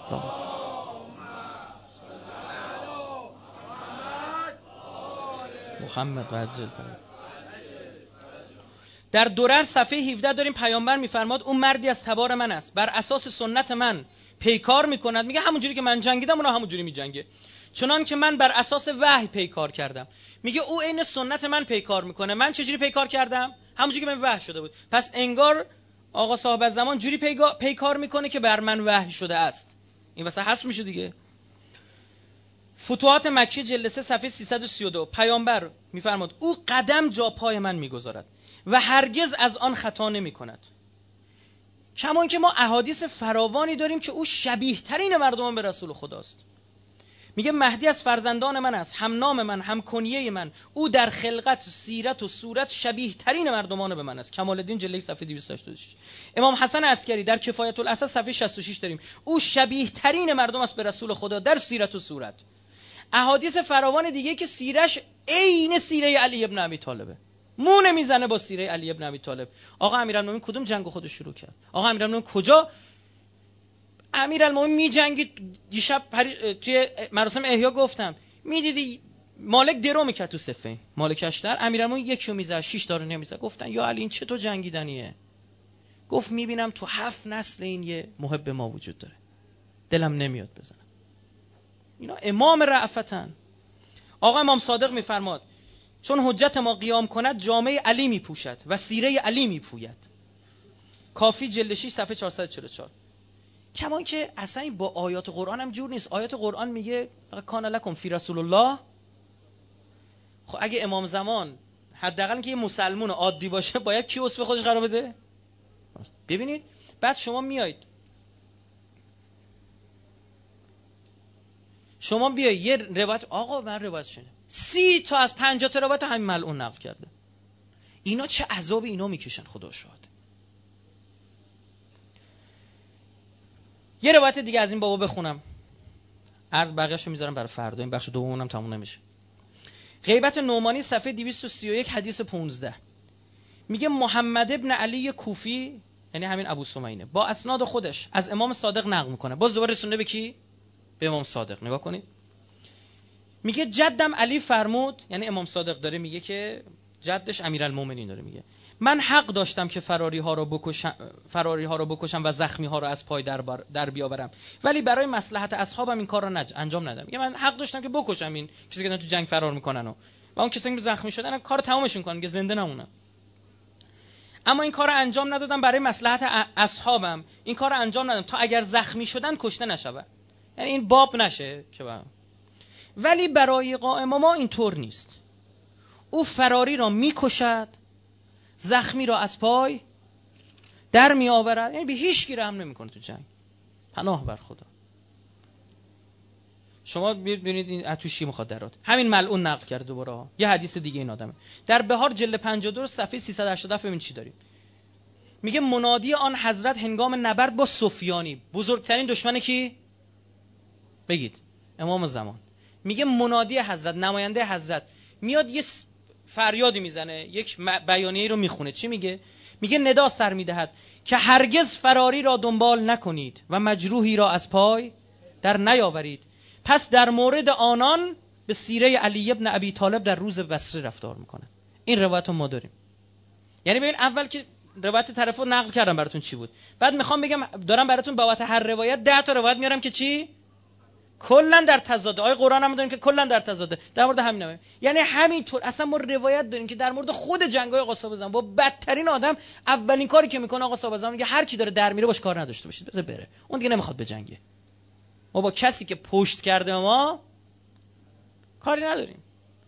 محمد عجل. در درر صفحه هفده داریم پیامبر میفرماد اون مردی از تبار من است، بر اساس سنت من پیکار میکند. میگه همونجوری که من جنگیدم اونا همونجوری میجنگه، چنان که من بر اساس وحی پیکار کردم. میگه او عین سنت من پیکار میکنه. من چجوری پیکار کردم؟ همونجوری که من وحی شده بود. پس انگار آقا صاحب زمان جوری پیکار میکنه که بر من وحی شده است. این واسه حذف میشه دیگه. فتوحات مکه جلد سه صفحه سیصد و سی و دو پیامبر میفرماد او قدم جا پای من میگذارد و هرگز از آن خطا نمیکند. کمان که ما احادیث فراوانی داریم که او شبیه ترین مردمان به رسول خداست. میگه مهدی از فرزندان من است، هم نام من، هم کنیه من. او در خلقت، سیرت و صورت شبیه ترین مردمان به من است. کمال الدین جلد صفحه دویست و هشتاد و شش. امام حسن عسکری در کفایت الاسد صفحه شصت و شش داریم او شبیه ترین مردم است به رسول خدا در سیرت و صورت. احادیث فراوان دیگه که سیرش عین سیره علی ابن ابی طالبه، مو نمیزنه با سیره علی ابن ابی طالب. آقا امیرالمومنین کدوم جنگو خودش شروع کرد؟ آقا امیرالمومنین کجا امیرالمومنین میجنگید؟ دیشب پری... توی مراسم احیا گفتم میدیدی مالک درو میکرد تو صفین، مالک اشتر امیرالمومنین یکیو میزد شش تا رو نمیزد. گفتن یا علی این چطور جنگیدنیه؟ گفت میبینم تو هفت نسل این یه محب ما وجود داره، دلم نمیاد بزنم. اینا امام رأفتن. آقا امام صادق میفرماد چون حجت ما قیام کند جامعه علی میپوشد و سیره علی میپوید. کافی جلد شش صفحه چهارصد و چهل و چهار. کمان که اصلا با آیات قرآن هم جور نیست. آیات قرآن میگه کان لکم فی رسول الله. خب اگه امام زمان حداقل که یه مسلمون عادی باشه باید کی اسوه خودش قرار بده؟ ببینید بعد شما میایید شما بیای یه روایت، آقا من روایت شنیدم سی تا از پنجاه تا روایت همین ملعون نقل کرده. اینا چه عذاب اینا میکشن خدا شاهد. یه روایت دیگه از این بابا بخونم، عرض بقیه‌شو میذارم برای فردا، این بخش دومونم تموم نمیشه. غیبت نعمانی صفحه دویست و سی و یک حدیث پانزده میگه محمد ابن علی کوفی، یعنی همین ابو سمیه، با اسناد خودش از امام صادق نقل میکنه. باز دوباره رسونده به کی؟ به امام صادق. نگاه کنید، میگه جدم علی فرمود، یعنی امام صادق داره میگه که جدش امیرالمومنین داره میگه من حق داشتم که فراری ها رو بکشم، فراری ها رو بکشم و زخمی ها رو از پای در, بر... در بیاورم، ولی برای مصلحت اصحابم این کار رو نج... انجام ندم. میگه من حق داشتم که بکشم این کسی که تو جنگ فرار میکنن و, و اون کسایی که زخمی شدن کار تمامشون کنن که زنده نمونن، اما این کار رو انجام ندادم برای مصلحت اصحابم، این کار رو انجام ندادم تا اگر زخمی شدن کشته نشون، یعنی این باب نشه که با. ولی برای قائم ما اینطور نیست، او فراری را میکشد، زخمی را از پای در می آورد، یعنی به هیچ کی رحم نمیکنه تو جنگ. پناه بر خدا. شما ببینید این اتوشی مخدرات، همین ملعون نقل کرده دوباره. یه حدیث دیگه این آدمه در بهار جلد پنجاه و دو صفحه سیصد و هشتاد و هفت. ببین چی داریم. میگه منادی آن حضرت هنگام نبرد با سفیانی، بزرگترین دشمن کی؟ بگید. امام زمان. میگه منادی حضرت، نماینده حضرت میاد یه فریادی میزنه، یک بیانیه‌ای رو میخونه. چی میگه؟ میگه ندا سر میدهد که هرگز فراری را دنبال نکنید و مجروحی را از پای در نیاورید. پس در مورد آنان به سیره علی ابن ابی طالب در روز بصره رفتار میکنه. این روایت رو ما داریم. یعنی ببین اول که روایت طرف رو نقل کردم براتون چی بود، بعد میخوام بگم دارم براتون بابت هر روایت ده تا روایت میارم که چی؟ کلا در تضاده. آیه قرآن هم داریم که کلا در تضاده در مورد همینه. یعنی همینطور اصلا ما روایت داریم که در مورد خود جنگ‌های آقا صاحب زمان با بدترین آدم اولین کاری که میکنه آقا صاحب زمان میگه هر کی داره در میره باش کار نداشته باشید، بذار بره، اون دیگه نمیخواد بجنگه. ما با کسی که پشت کرده ما کاری نداریم.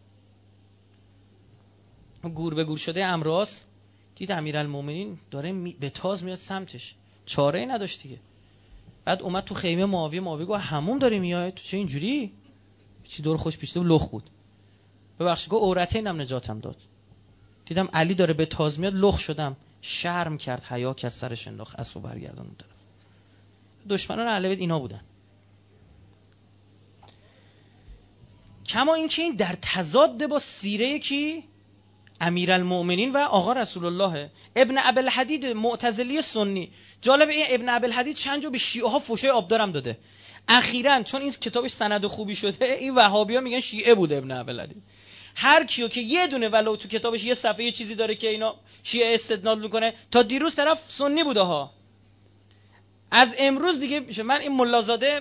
گور به گور شده امراض دید امیرالمومنین داره می... به تاز میاد سمتش، چاره‌ای نداشت دیگه. بعد اومد تو خیمه معاویه، معاویه گفت همون داری میای تو چه اینجوری؟ چی دور خوش پیشته و لخ بود. ببخشید گفت عورتینم نجاتم داد. دیدم علی داره به تاز میاد، لخ شدم، شرم کرد، حیا کرد، سرش انداخت، اسبو برگردون اون طرف. دشمنان اهل بیت اینا بودن. کما اینکه این در تضاد با سیره کی؟ امیرالمومنین و آقا رسول الله. ابن ابوالحدید معتزلی سنی، جالب این ابن ابوالحدید چند جو به شیعه ها فوشه آبدارم داده اخیراً، چون این کتابش سند خوبی شده این وهابی‌ها میگن شیعه بوده ابن ابوالحدید. هر کیو که یه دونه ولو تو کتابش یه صفحه یه چیزی داره که اینا شیعه استدلال میکنه، تا دیروز طرف سنی بوده ها. از امروز دیگه میشه. من این ملازاده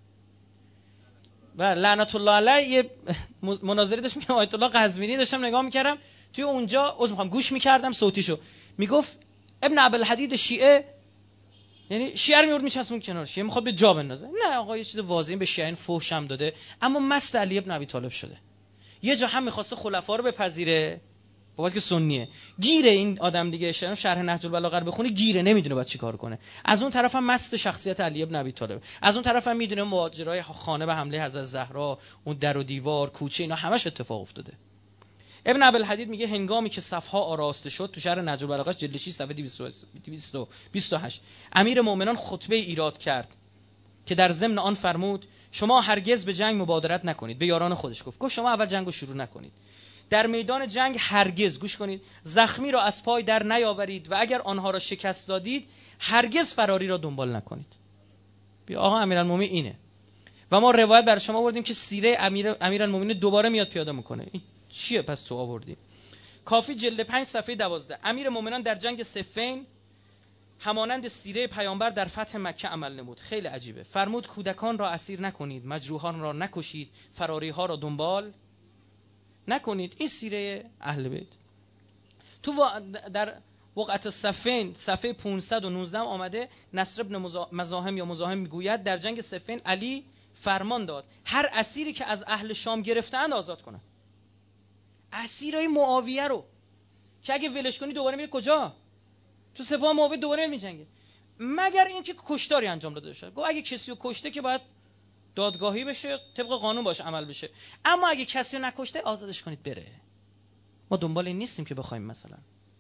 و لعنت الله علیه یه مناظری داشت میگم آیت الله قزوینی، داشتم نگاه میکردم توی اونجا، عذر میخوام گوش میکردم صوتیشو، میگفت ابن ابوالحدید شیعه، یعنی شیعه رو میورد میچسبون کنار، شیعه میخواد به جا بندازه. نه آقا یه چیز واضحه به شیعه فحش هم داده، اما مست علی ابن ابی طالب شده. یه جا هم میخواسته خلفا رو بپذیره، بابت که سنیه، گیره این آدم دیگه. شرح نهج البلاغه رو بخونه گیره، نمیدونه باید چیکار کنه. از اون طرف هم مست شخصیت علی ابن ابی طالب، از اون طرف هم میدونه ماجرای خانه به حمله حضرت زهرا، اون در و دیوار، کوچه، اینا همش اتفاق افتاده. ابن ابوالحدید میگه هنگامی که صفها آراسته شد، تو شرح نهج البلاغه جلد شش صفحه دویست و بیست و هشت، امیر مومنان خطبه ایراد کرد که در ضمن آن فرمود شما هرگز به جنگ مبادرت نکنید. به یاران خودش گفت گفت شما اول جنگو شروع نکنید. در میدان جنگ هرگز، گوش کنید، زخمی را از پای در نیاورید و اگر آنها را شکست دادید هرگز فراری را دنبال نکنید. بیا آقا امیرالمومنین اینه. و ما روایت بر شما آوردیم که سیره امیر امیرالمومنین دوباره میاد پیاده میکنه. این چیه پس تو آوردی؟ کافی جلد پنج صفحه دوازده. امیر مومنان در جنگ صفین همانند سیره پیامبر در فتح مکه عمل نمود. خیلی عجیبه. فرمود کودکان را اسیر نکنید، مجروحان را نکشید، فراری ها را دنبال نکنید. این سیره اهل بیت. تو در وقعت صفین صفحه پانصد و نوزده آمده نصر ابن مزاحم یا مزاحم میگوید در جنگ صفین علی فرمان داد هر اسیری که از اهل شام گرفتند آزاد کنند. اسیرای معاویه رو که اگه ولش کنی دوباره میره کجا؟ تو سپاه معاویه دوباره میجنگه، مگر اینکه کشتاری انجام داده بشه. گفت اگه کسی رو کشته که باید دادگاهی بشه، طبق قانون باشه عمل بشه، اما اگه کسی رو نکشته آزادش کنید بره. ما دنبال این نیستیم که بخوایم مثلا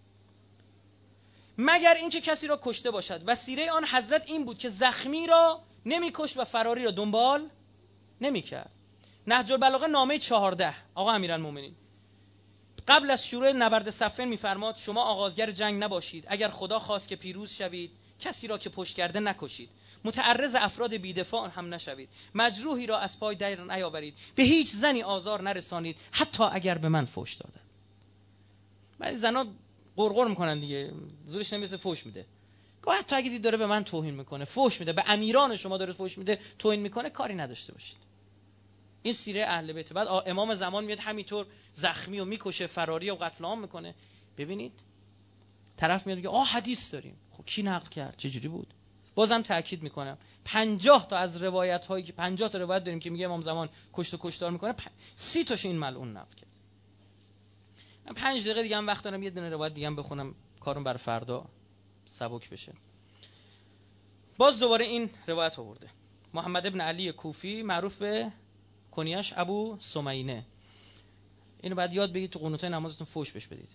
مگر اینکه کسی را کشته باشد و سیره آن حضرت این بود که زخمی را نمی‌کشت و فراری را دنبال نمی‌کرد. نهج البلاغه نامه چهارده. آقا امیرالمومنین قبل از شروع نبرد صفین می‌فرماد شما آغازگر جنگ نباشید، اگر خدا خواست که پیروز شوید کسی را که پشت کرده نکشید، متعرض افراد بی‌دفاع هم نشوید، مجروحی را از پای در نیاورید، به هیچ زنی آزار نرسانید حتی اگر به من فحش دادند. بعضی زنا قرقر میکنن دیگه، زورش نمیرسه فحش میده. گاه حتی اگه دید داره به من توهین میکنه، فحش میده، به امیران شما داره فحش میده، توهین میکنه، کاری نداشته باشید. این سیره اهل بیت. بعد امام زمان میاد همینطور زخمی و میکشه، فراری و قتل عام میکنه. ببینید طرف میاد میگه آ حدیث داریم. خب کی نقل کرد؟ چه جوری بود؟ بازم تاکید میکنم پنجاه تا از روایت هایی که پنجاه تا روایت داریم که میگه امام زمان کشت و کشتار میکنه، سی تاش این ملعون نقل کرد. من پنج دقیقه دیگه هم وقت دارم، یه دونه روایت دیگه هم بخونم کارم بر فردا سبک بشه. باز دوباره این روایت آورده محمد ابن علی کوفی معروف به کنیاش ابو سمینه. اینو بعد یاد بگید تو قنوتای نمازتون فوش بش بدید.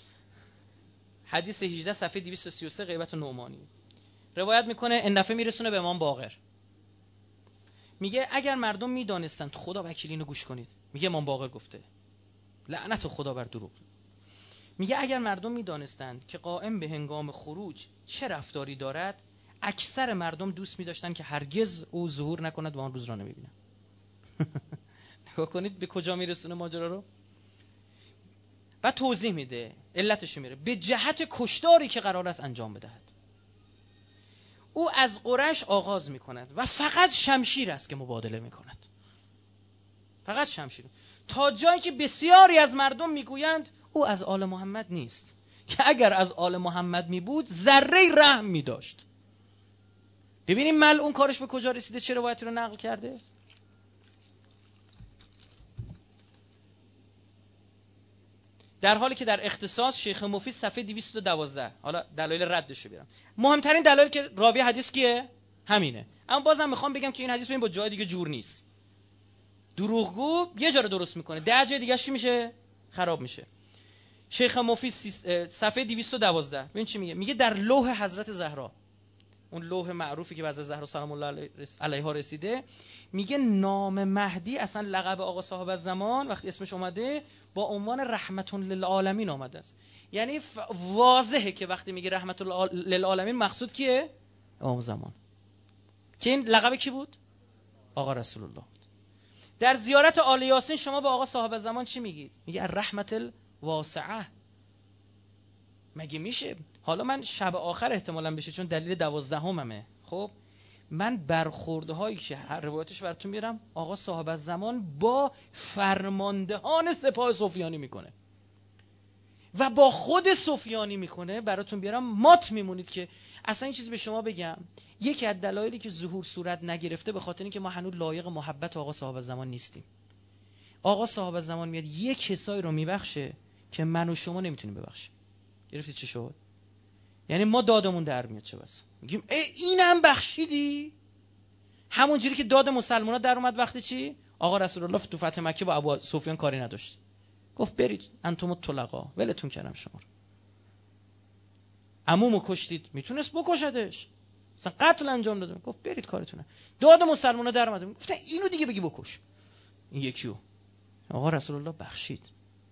حدیث هجده صفحه دویست و سی و سه غیبت نعمانی روایت میکنه. این دفعه میرسونه به امام باقر، میگه اگر مردم میدانستند، خدا وکیل اینو گوش کنید، میگه امام باقر گفته لعنت خدا بر دروغ، میگه اگر مردم میدانستند که قائم به هنگام خروج چه رفتاری دارد، اکثر مردم دوست می‌داشتند که هرگز او ظهور نکند و آن روز را نمی‌بینند. نگاه کنید به کجا میرسونه ماجرا رو. و توضیح میده، علتش میره به جهت کشتاری که قرار است انجام بدهد. او از قریش آغاز میکند و فقط شمشیر است که مبادله میکند، فقط شمشیر، تا جایی که بسیاری از مردم میگویند او از آل محمد نیست، که اگر از آل محمد می بود ذره رحم می داشت. ببینیم ملعون کارش به کجا رسیده، چه روایتی رو نقل کرده. در حالی که در اختصاص شیخ مفید صفحه دویست و دوازده. حالا دلایل ردش رو بیارم. مهمترین دلایل که راوی حدیث کیه؟ همینه. اما بازم میخوام بگم که این حدیث ببین با جای دیگه جور نیست. دروغگو یه جا رو درست میکنه، ده جای دیگه چی میشه؟ خراب میشه. شیخ مفید صفحه دویست و دوازده ببین چی میگه. میگه در لوح حضرت زهرا، اون لوح معروفی که به حضرت زهرا سلام الله علیها رسیده، میگه نام مهدی اصلا لقب آقا صاحب الزمان وقتی اسمش اومده با عنوان رحمت للعالمین اومده است. یعنی واضحه که وقتی میگه رحمت للعالمین مقصود کیه؟ امام زمان. که این لقب کی بود؟ آقا رسول الله. در زیارت آل یاسین شما به آقا صاحب الزمان چی میگید؟ میگه الرحمت الواسعه. مگه میشه؟ حالا من شب آخر احتمالاً بشه چون دلیل دوازدهممه. خب من برخورده هایی که هر روایتش براتون میارم آقا صاحب الزمان با فرماندهان سپاه سفیانی میکنه و با خود سفیانی میکنه، براتون بیارم مات میمونید. که اصلا این چیزی به شما بگم، یکی از دلایلی که ظهور صورت نگرفته به خاطر اینکه ما هنوز لایق محبت آقا صاحب الزمان نیستیم. آقا صاحب الزمان میاد یک کسایی رو میبخشه که من و شما نمیتونیم ببخشیم. گرفتی چی شد؟ یعنی ما دادمون در میاد، چه بس میگیم ای اینم بخشیدی. همون جوری که داد مسلمان‌ها در اومد وقتی چی؟ آقا رسول الله تو فتح مکه با ابو سفیان کاری نداشت، گفت برید انتم الطلقا، ولتون کردم شما رو. عمومو کشتید، میتونست بکشدش، مثلا قتل انجام داد، گفت برید کارتونه. داد مسلمان‌ها در اومد، گفت اینو دیگه بگی بکش، این یکیو. آقا رسول الله بخشید.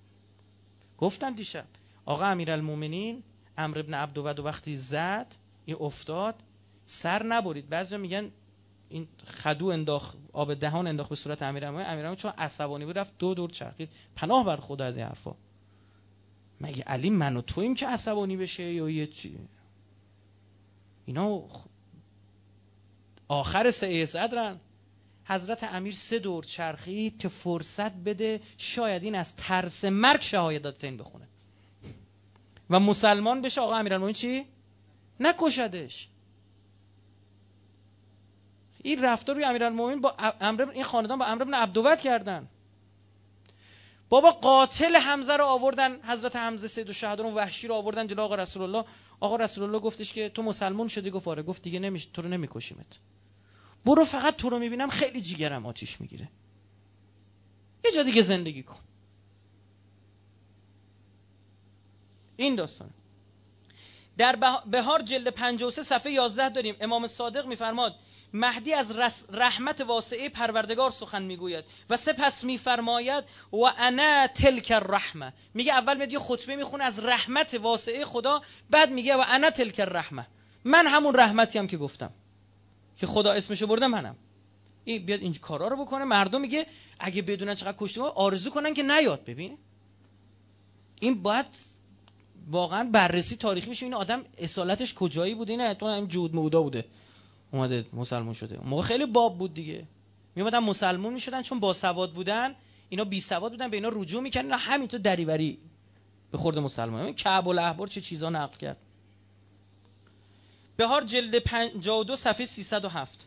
گفتم دیشب آقا امیرالمومنین عمرو بن عبدود وقتی زد این افتاد، سر نبرید. بعضیا میگن این خدو انداخت، آب دهان انداخت به صورت امیرالمومنین. امیرالمومنین چون عصبانی بود رفت دو دور چرخید. پناه بر خدا از این حرفا. مگه علی من و توییم که عصبانی بشه یا یه چی؟ اینا آخر سعی صدرن. حضرت امیر سه دور چرخید که فرصت بده شاید این از ترس مرگ شهادتین بخونه و مسلمان بشه. آقا امیرالمومنین چی؟ نکشدش. این رفتار روی امیرالمومنین با عمرو، این خاندان با عمرو بن عبدود کردن. بابا قاتل حمزه رو آوردن، حضرت حمزه سید الشهدا رو، وحشی رو آوردن جلوی آقا رسول الله. آقا رسول الله گفتش که تو مسلمان شدی؟ گفت آره. گفت دیگه نمیشه، تو رو نمیکشیمت، برو، فقط تو رو میبینم خیلی جیگرم آتیش میگیره، یه جا دیگه زندگی کن. این داستان. در بهار جلد پنجاه و سه صفحه یازده داریم امام صادق میفرماد مهدی از رحمت واسعه پروردگار سخن میگوید و سپس میفرماید و انا تلک الرحمه. میگه اول میاد یه خطبه میخونه از رحمت واسعه خدا، بعد میگه و انا تلک الرحمه، من همون رحمتی هم که گفتم که خدا اسمشو برده منم. این بیاد این کارا رو بکنه، مردم میگه اگه بدونن چقدر کشته آرزو کنن که نیاد. ببین این باید واقعا بررسی تاریخی میشه، این آدم اصالتش کجایی بوده؟ نه تو هم جود مودا بوده اومده مسلمان شده، اون موقع خیلی باب بود دیگه، میومدن مسلمان میشدن چون با سواد بودن، اینا بی سواد بودن، به اینا رجوع میکردن، اینا همینطور دریوری به خورد مسلمان. این کعب الاحبار چه چیزا نقل کرد. بهار جلد پنجاه و دو صفحه سیصد و هفت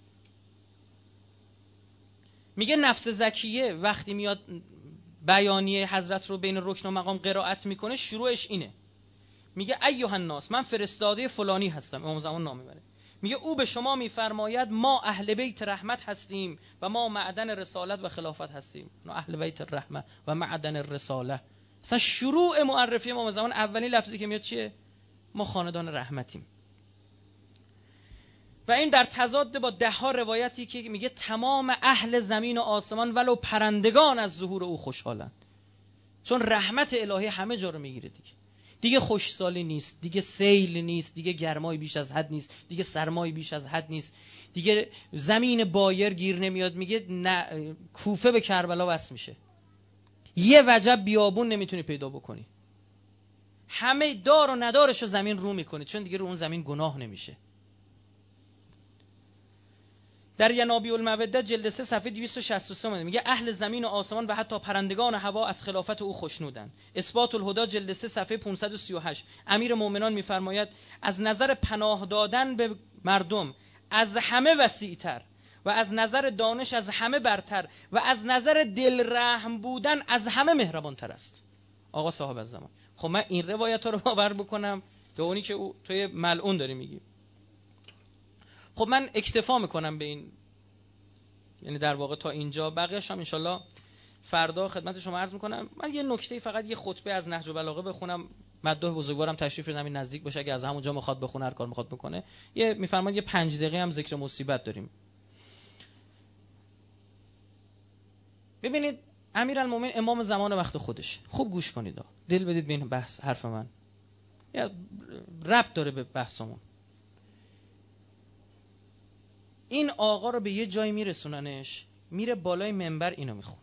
میگه نفس زکیه وقتی میاد بیانیه حضرت رو بین رکن و مقام قرائت میکنه شروعش اینه، میگه ایها الناس من فرستاده فلانی هستم، امام زمان نام میبره، میگه او به شما میفرماید ما اهل بیت رحمت هستیم و ما معدن رسالت و خلافت هستیم. ما اهل بیت الرحمه و معدن الرساله. اصلا شروع معرفی امام زمان اولین لفظی که میاد چیه؟ ما خاندان رحمتیم. و این در تضاد با ده ها روایتی که میگه تمام اهل زمین و آسمان ولو پرندگان از ظهور او خوشحالن، چون رحمت الهی همه جا رو میگیره دیگه. دیگه خوشسالی نیست، دیگه سیل نیست، دیگه گرمای بیش از حد نیست، دیگه سرمای بیش از حد نیست، دیگه زمین بایر گیر نمیاد. میگه نه کوفه به کربلا وصل میشه، یه وجب بیابون نمیتونی پیدا بکنی، همه دار و ندارشو زمین رو میکنه، چون دیگه رو اون زمین گناه نمیشه. در ینابیع الموده جلد سه صفحه دویست و شصت و سه میگه اهل زمین و آسمان و حتی پرندگان هوا از خلافت او خوشنودند. اثبات الهدی جلد سه صفحه پانصد و سی و هشت امیر مومنان میفرماید از نظر پناه دادن به مردم از همه وسیع‌تر و از نظر دانش از همه برتر و از نظر دل رحم بودن از همه مهربانتر است. آقا صاحب الزمان. خب من این روایت ها رو باور بکنم به اونی که او توی ملعون داری میگی؟ خب من اکتفا میکنم به این، یعنی در واقع تا اینجا، بقیه‌اش هم انشالله فردا خدمت شما عرض میکنم. من یه نکته فقط یه خطبه از نهج البلاغه بخونم، مداح بزرگوارم تشریف بدم این نزدیک باشه، اگه از همونجا میخواد بخونه هر کار میخواد بکنه. یه میفرماد یه پنج دقیقه هم ذکر مصیبت داریم. ببینید امیرالمومنین امام زمان وقت خودش، خوب گوش کنید ها. دل بدید به این بحث حرف من، یا ربط داره به بحثمون. این آقا رو به یه جایی میرسوننش، میره بالای منبر اینو میخونه.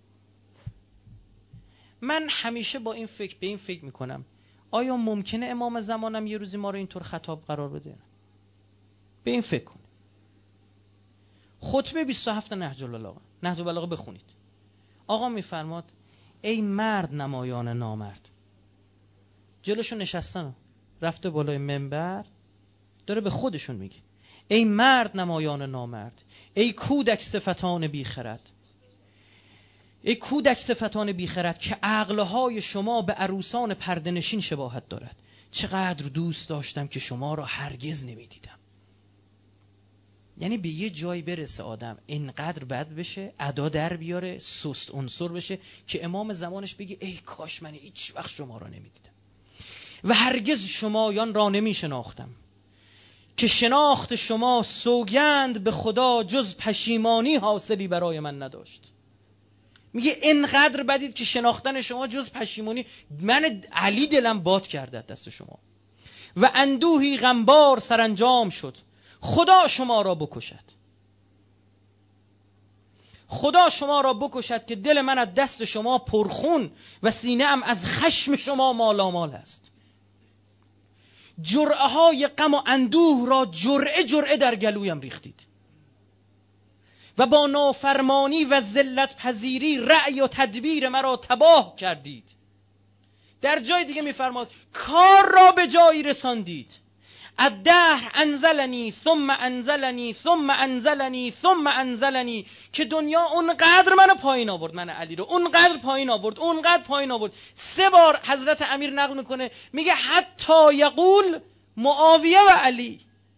من همیشه با این فکر به این فکر میکنم آیا ممکنه امام زمانم یه روزی ما رو اینطور خطاب قرار بده؟ به این فکر کن. خطبه بیست و هفت نهج البلاغه، نهج البلاغه بخونید. آقا میفرماد ای مرد نمایان نامرد. جلوشون نشستن، رفته بالای منبر داره به خودشون میگه ای مرد نمایان نامرد، ای کودک صفتان بیخرد، ای کودک صفتان بیخرد که عقلهای شما به عروسان پرده‌نشین شباهت دارد. چقدر دوست داشتم که شما را هرگز نمیدیدم. یعنی به یه جایی برسه آدم اینقدر بد بشه، ادا در بیاره، سست عنصر بشه که امام زمانش بگه ای کاش من هیچ وقت شما را نمیدیدم و هرگز شمایان را نمیشناختم، که شناخت شما سوگند به خدا جز پشیمانی حاصلی برای من نداشت. میگه اینقدر بدید که شناختن شما جز پشیمانی، من علی دلم باد کرده دست شما و اندوهی غمبار سرانجام شد. خدا شما را بکشد، خدا شما را بکشد که دل من از دست شما پرخون و سینه ام از خشم شما مالامال است. جرعه های غم و اندوه را جرعه جرعه در گلویم ریختید و با نافرمانی و ذلت پذیری رأی و تدبیر مرا تباه کردید. در جای دیگه میفرماد کار را به جایی رساندید. الدهر انزلنی ثم انزلنی ثم انزلنی ثم انزلنی، که دنیا اونقدر منو پایین آورد، من علی رو اونقدر پایین آورد، اونقدر پایین آورد. سه بار حضرت امیر نقل میکنه میگه حتی یقول معاویه و علی.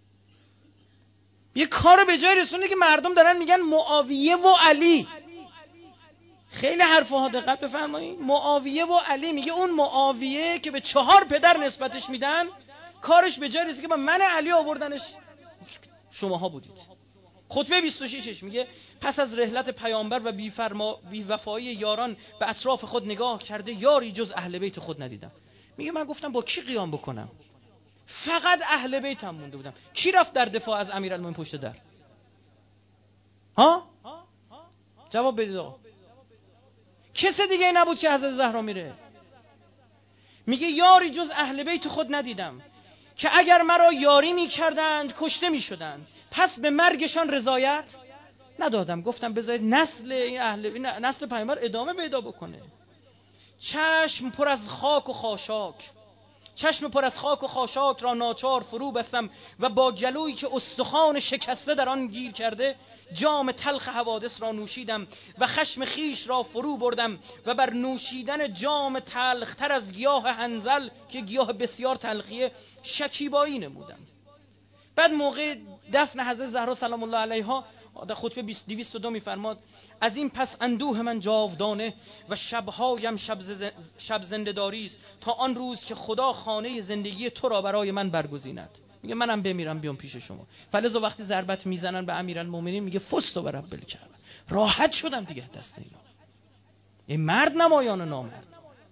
یه کار به جای رسونده که مردم دارن میگن معاویه و علی. خیلی حرفها دقت بفرمایید. معاویه و علی، میگه اون معاویه که به چهار پدر نسبتش میدن کارش به جای رسید که با من علی آوردنش شماها بودید. خطبه بیست و شش میگه پس از رحلت پیامبر و بی‌فرما بی‌وفایی یاران به اطراف خود نگاه کرده، یاری جز اهل بیت خود ندیدم. میگه من گفتم با کی قیام بکنم؟ فقط اهل بیتم مونده بودم. کی رفت در دفاع از امیرالمومنین پشت در؟ ها؟ جواب بدید آقا. کس دیگه نبود که حضرت زهرا میره. میگه یاری جز اهل بیت خود ندیدم که اگر مرا یاری میکردند کشته میشدند، پس به مرگشان رضایت ندادم. گفتم بذارید نسل این اهل نسل پیامبر ادامه پیدا بکنه. چشم پر از خاک و خاشاک چشم پر از خاک و خاشاک را ناچار فرو بستم و با گلویی که استخوان شکسته در آن گیر کرده، جام تلخ حوادث را نوشیدم و خشم خیش را فرو بردم و بر نوشیدن جام تلختر از گیاه حنظل که گیاه بسیار تلخیه شکیبایی نمودم. بعد موقع دفن حضرت زهرا سلام الله علیها در خطبه دویست و دو میفرماد از این پس اندوه من جاودانه و شبهایم شب, شب زنده‌داری است تا آن روز که خدا خانه زندگی تو را برای من برگزیند. میگه منم بمیرم بیام پیش شما. فلذا وقتی ضربت میزنن به امیرالمومنین میگه فست و رب الکعبه، راحت شدم دیگه دست اینا. این مرد نمایان و نامرد.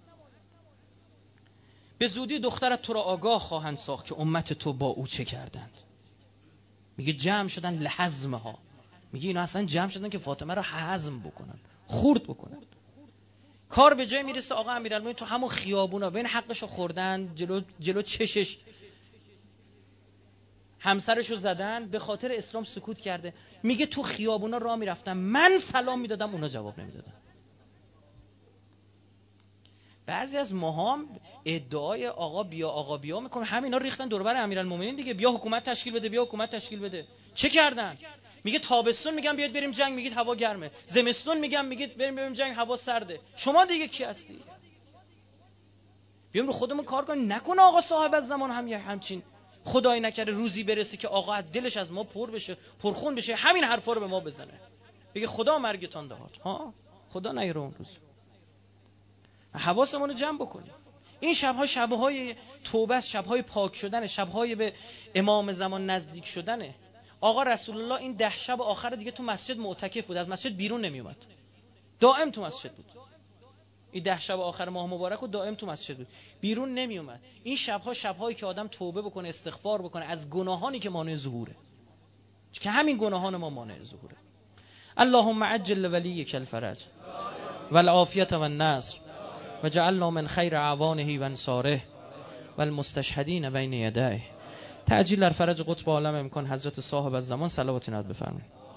به زودی دخترت تو را آگاه خواهند ساخت که امت تو با او چه کردند. میگه جمع شدن لحظمها. میگه اینا اصلا جمع شدن که فاطمه را هضم بکنن، خورد بکنن. کار به جای میرسه آقا امیرالمومنین تو همون خیابونا بین حقشو خوردن، جلو جلو چشش همسرشو زدن، به خاطر اسلام سکوت کرده. میگه تو خیابونا راه میرفتم، من سلام میدادم اونا جواب نمیدادن. بعضی از ماهام ادعای آقا بیا آقا بیا میکنه، همینا ریختن دور بر امیرالمومنین دیگه، بیا حکومت تشکیل بده، بیا حکومت تشکیل بده. چه کردن؟ میگه تابستون میگم بیاید بریم جنگ، میگید هوا گرمه. زمستون میگم میگید بریم بریم جنگ، هوا سرده. شما دیگه کی هستی؟ بیام رو خودمون کار کنیم. نکنه آقا صاحب از زمان هم یه همچین خدای نکرده روزی برسه که آقا دلش از ما پر بشه، پرخون بشه، همین حرفا رو به ما بزنه، بگه خدا مرگتان داد. ها خدا نیاره اون روز. حواسمون رو جمع بکنیم. این شب‌ها شب‌های توبه است، شب‌های پاک شدن، شب‌های به امام زمان نزدیک شدنه. آقا رسول الله این ده شب آخر دیگه تو مسجد معتکف بود، از مسجد بیرون نمی اومد، دائم تو مسجد بود. این ده شب آخر ماه مبارک و دائم تو مسجد بود، بیرون نمی اومد. این شب‌ها شب‌هایی که آدم توبه بکنه، استغفار بکنه از گناهانی که مانع ظهوره، که همین گناهان ما مانع ظهوره. اللهم عجل ولیک الفرج والعافیة والنصر وجعلنا من خیر اعوانه و انصاره والمستشهدین بین یدیه. تعجیل در فرج قطب عالم امکان حضرت صاحب الزمان صلوات ناد بفرمایید.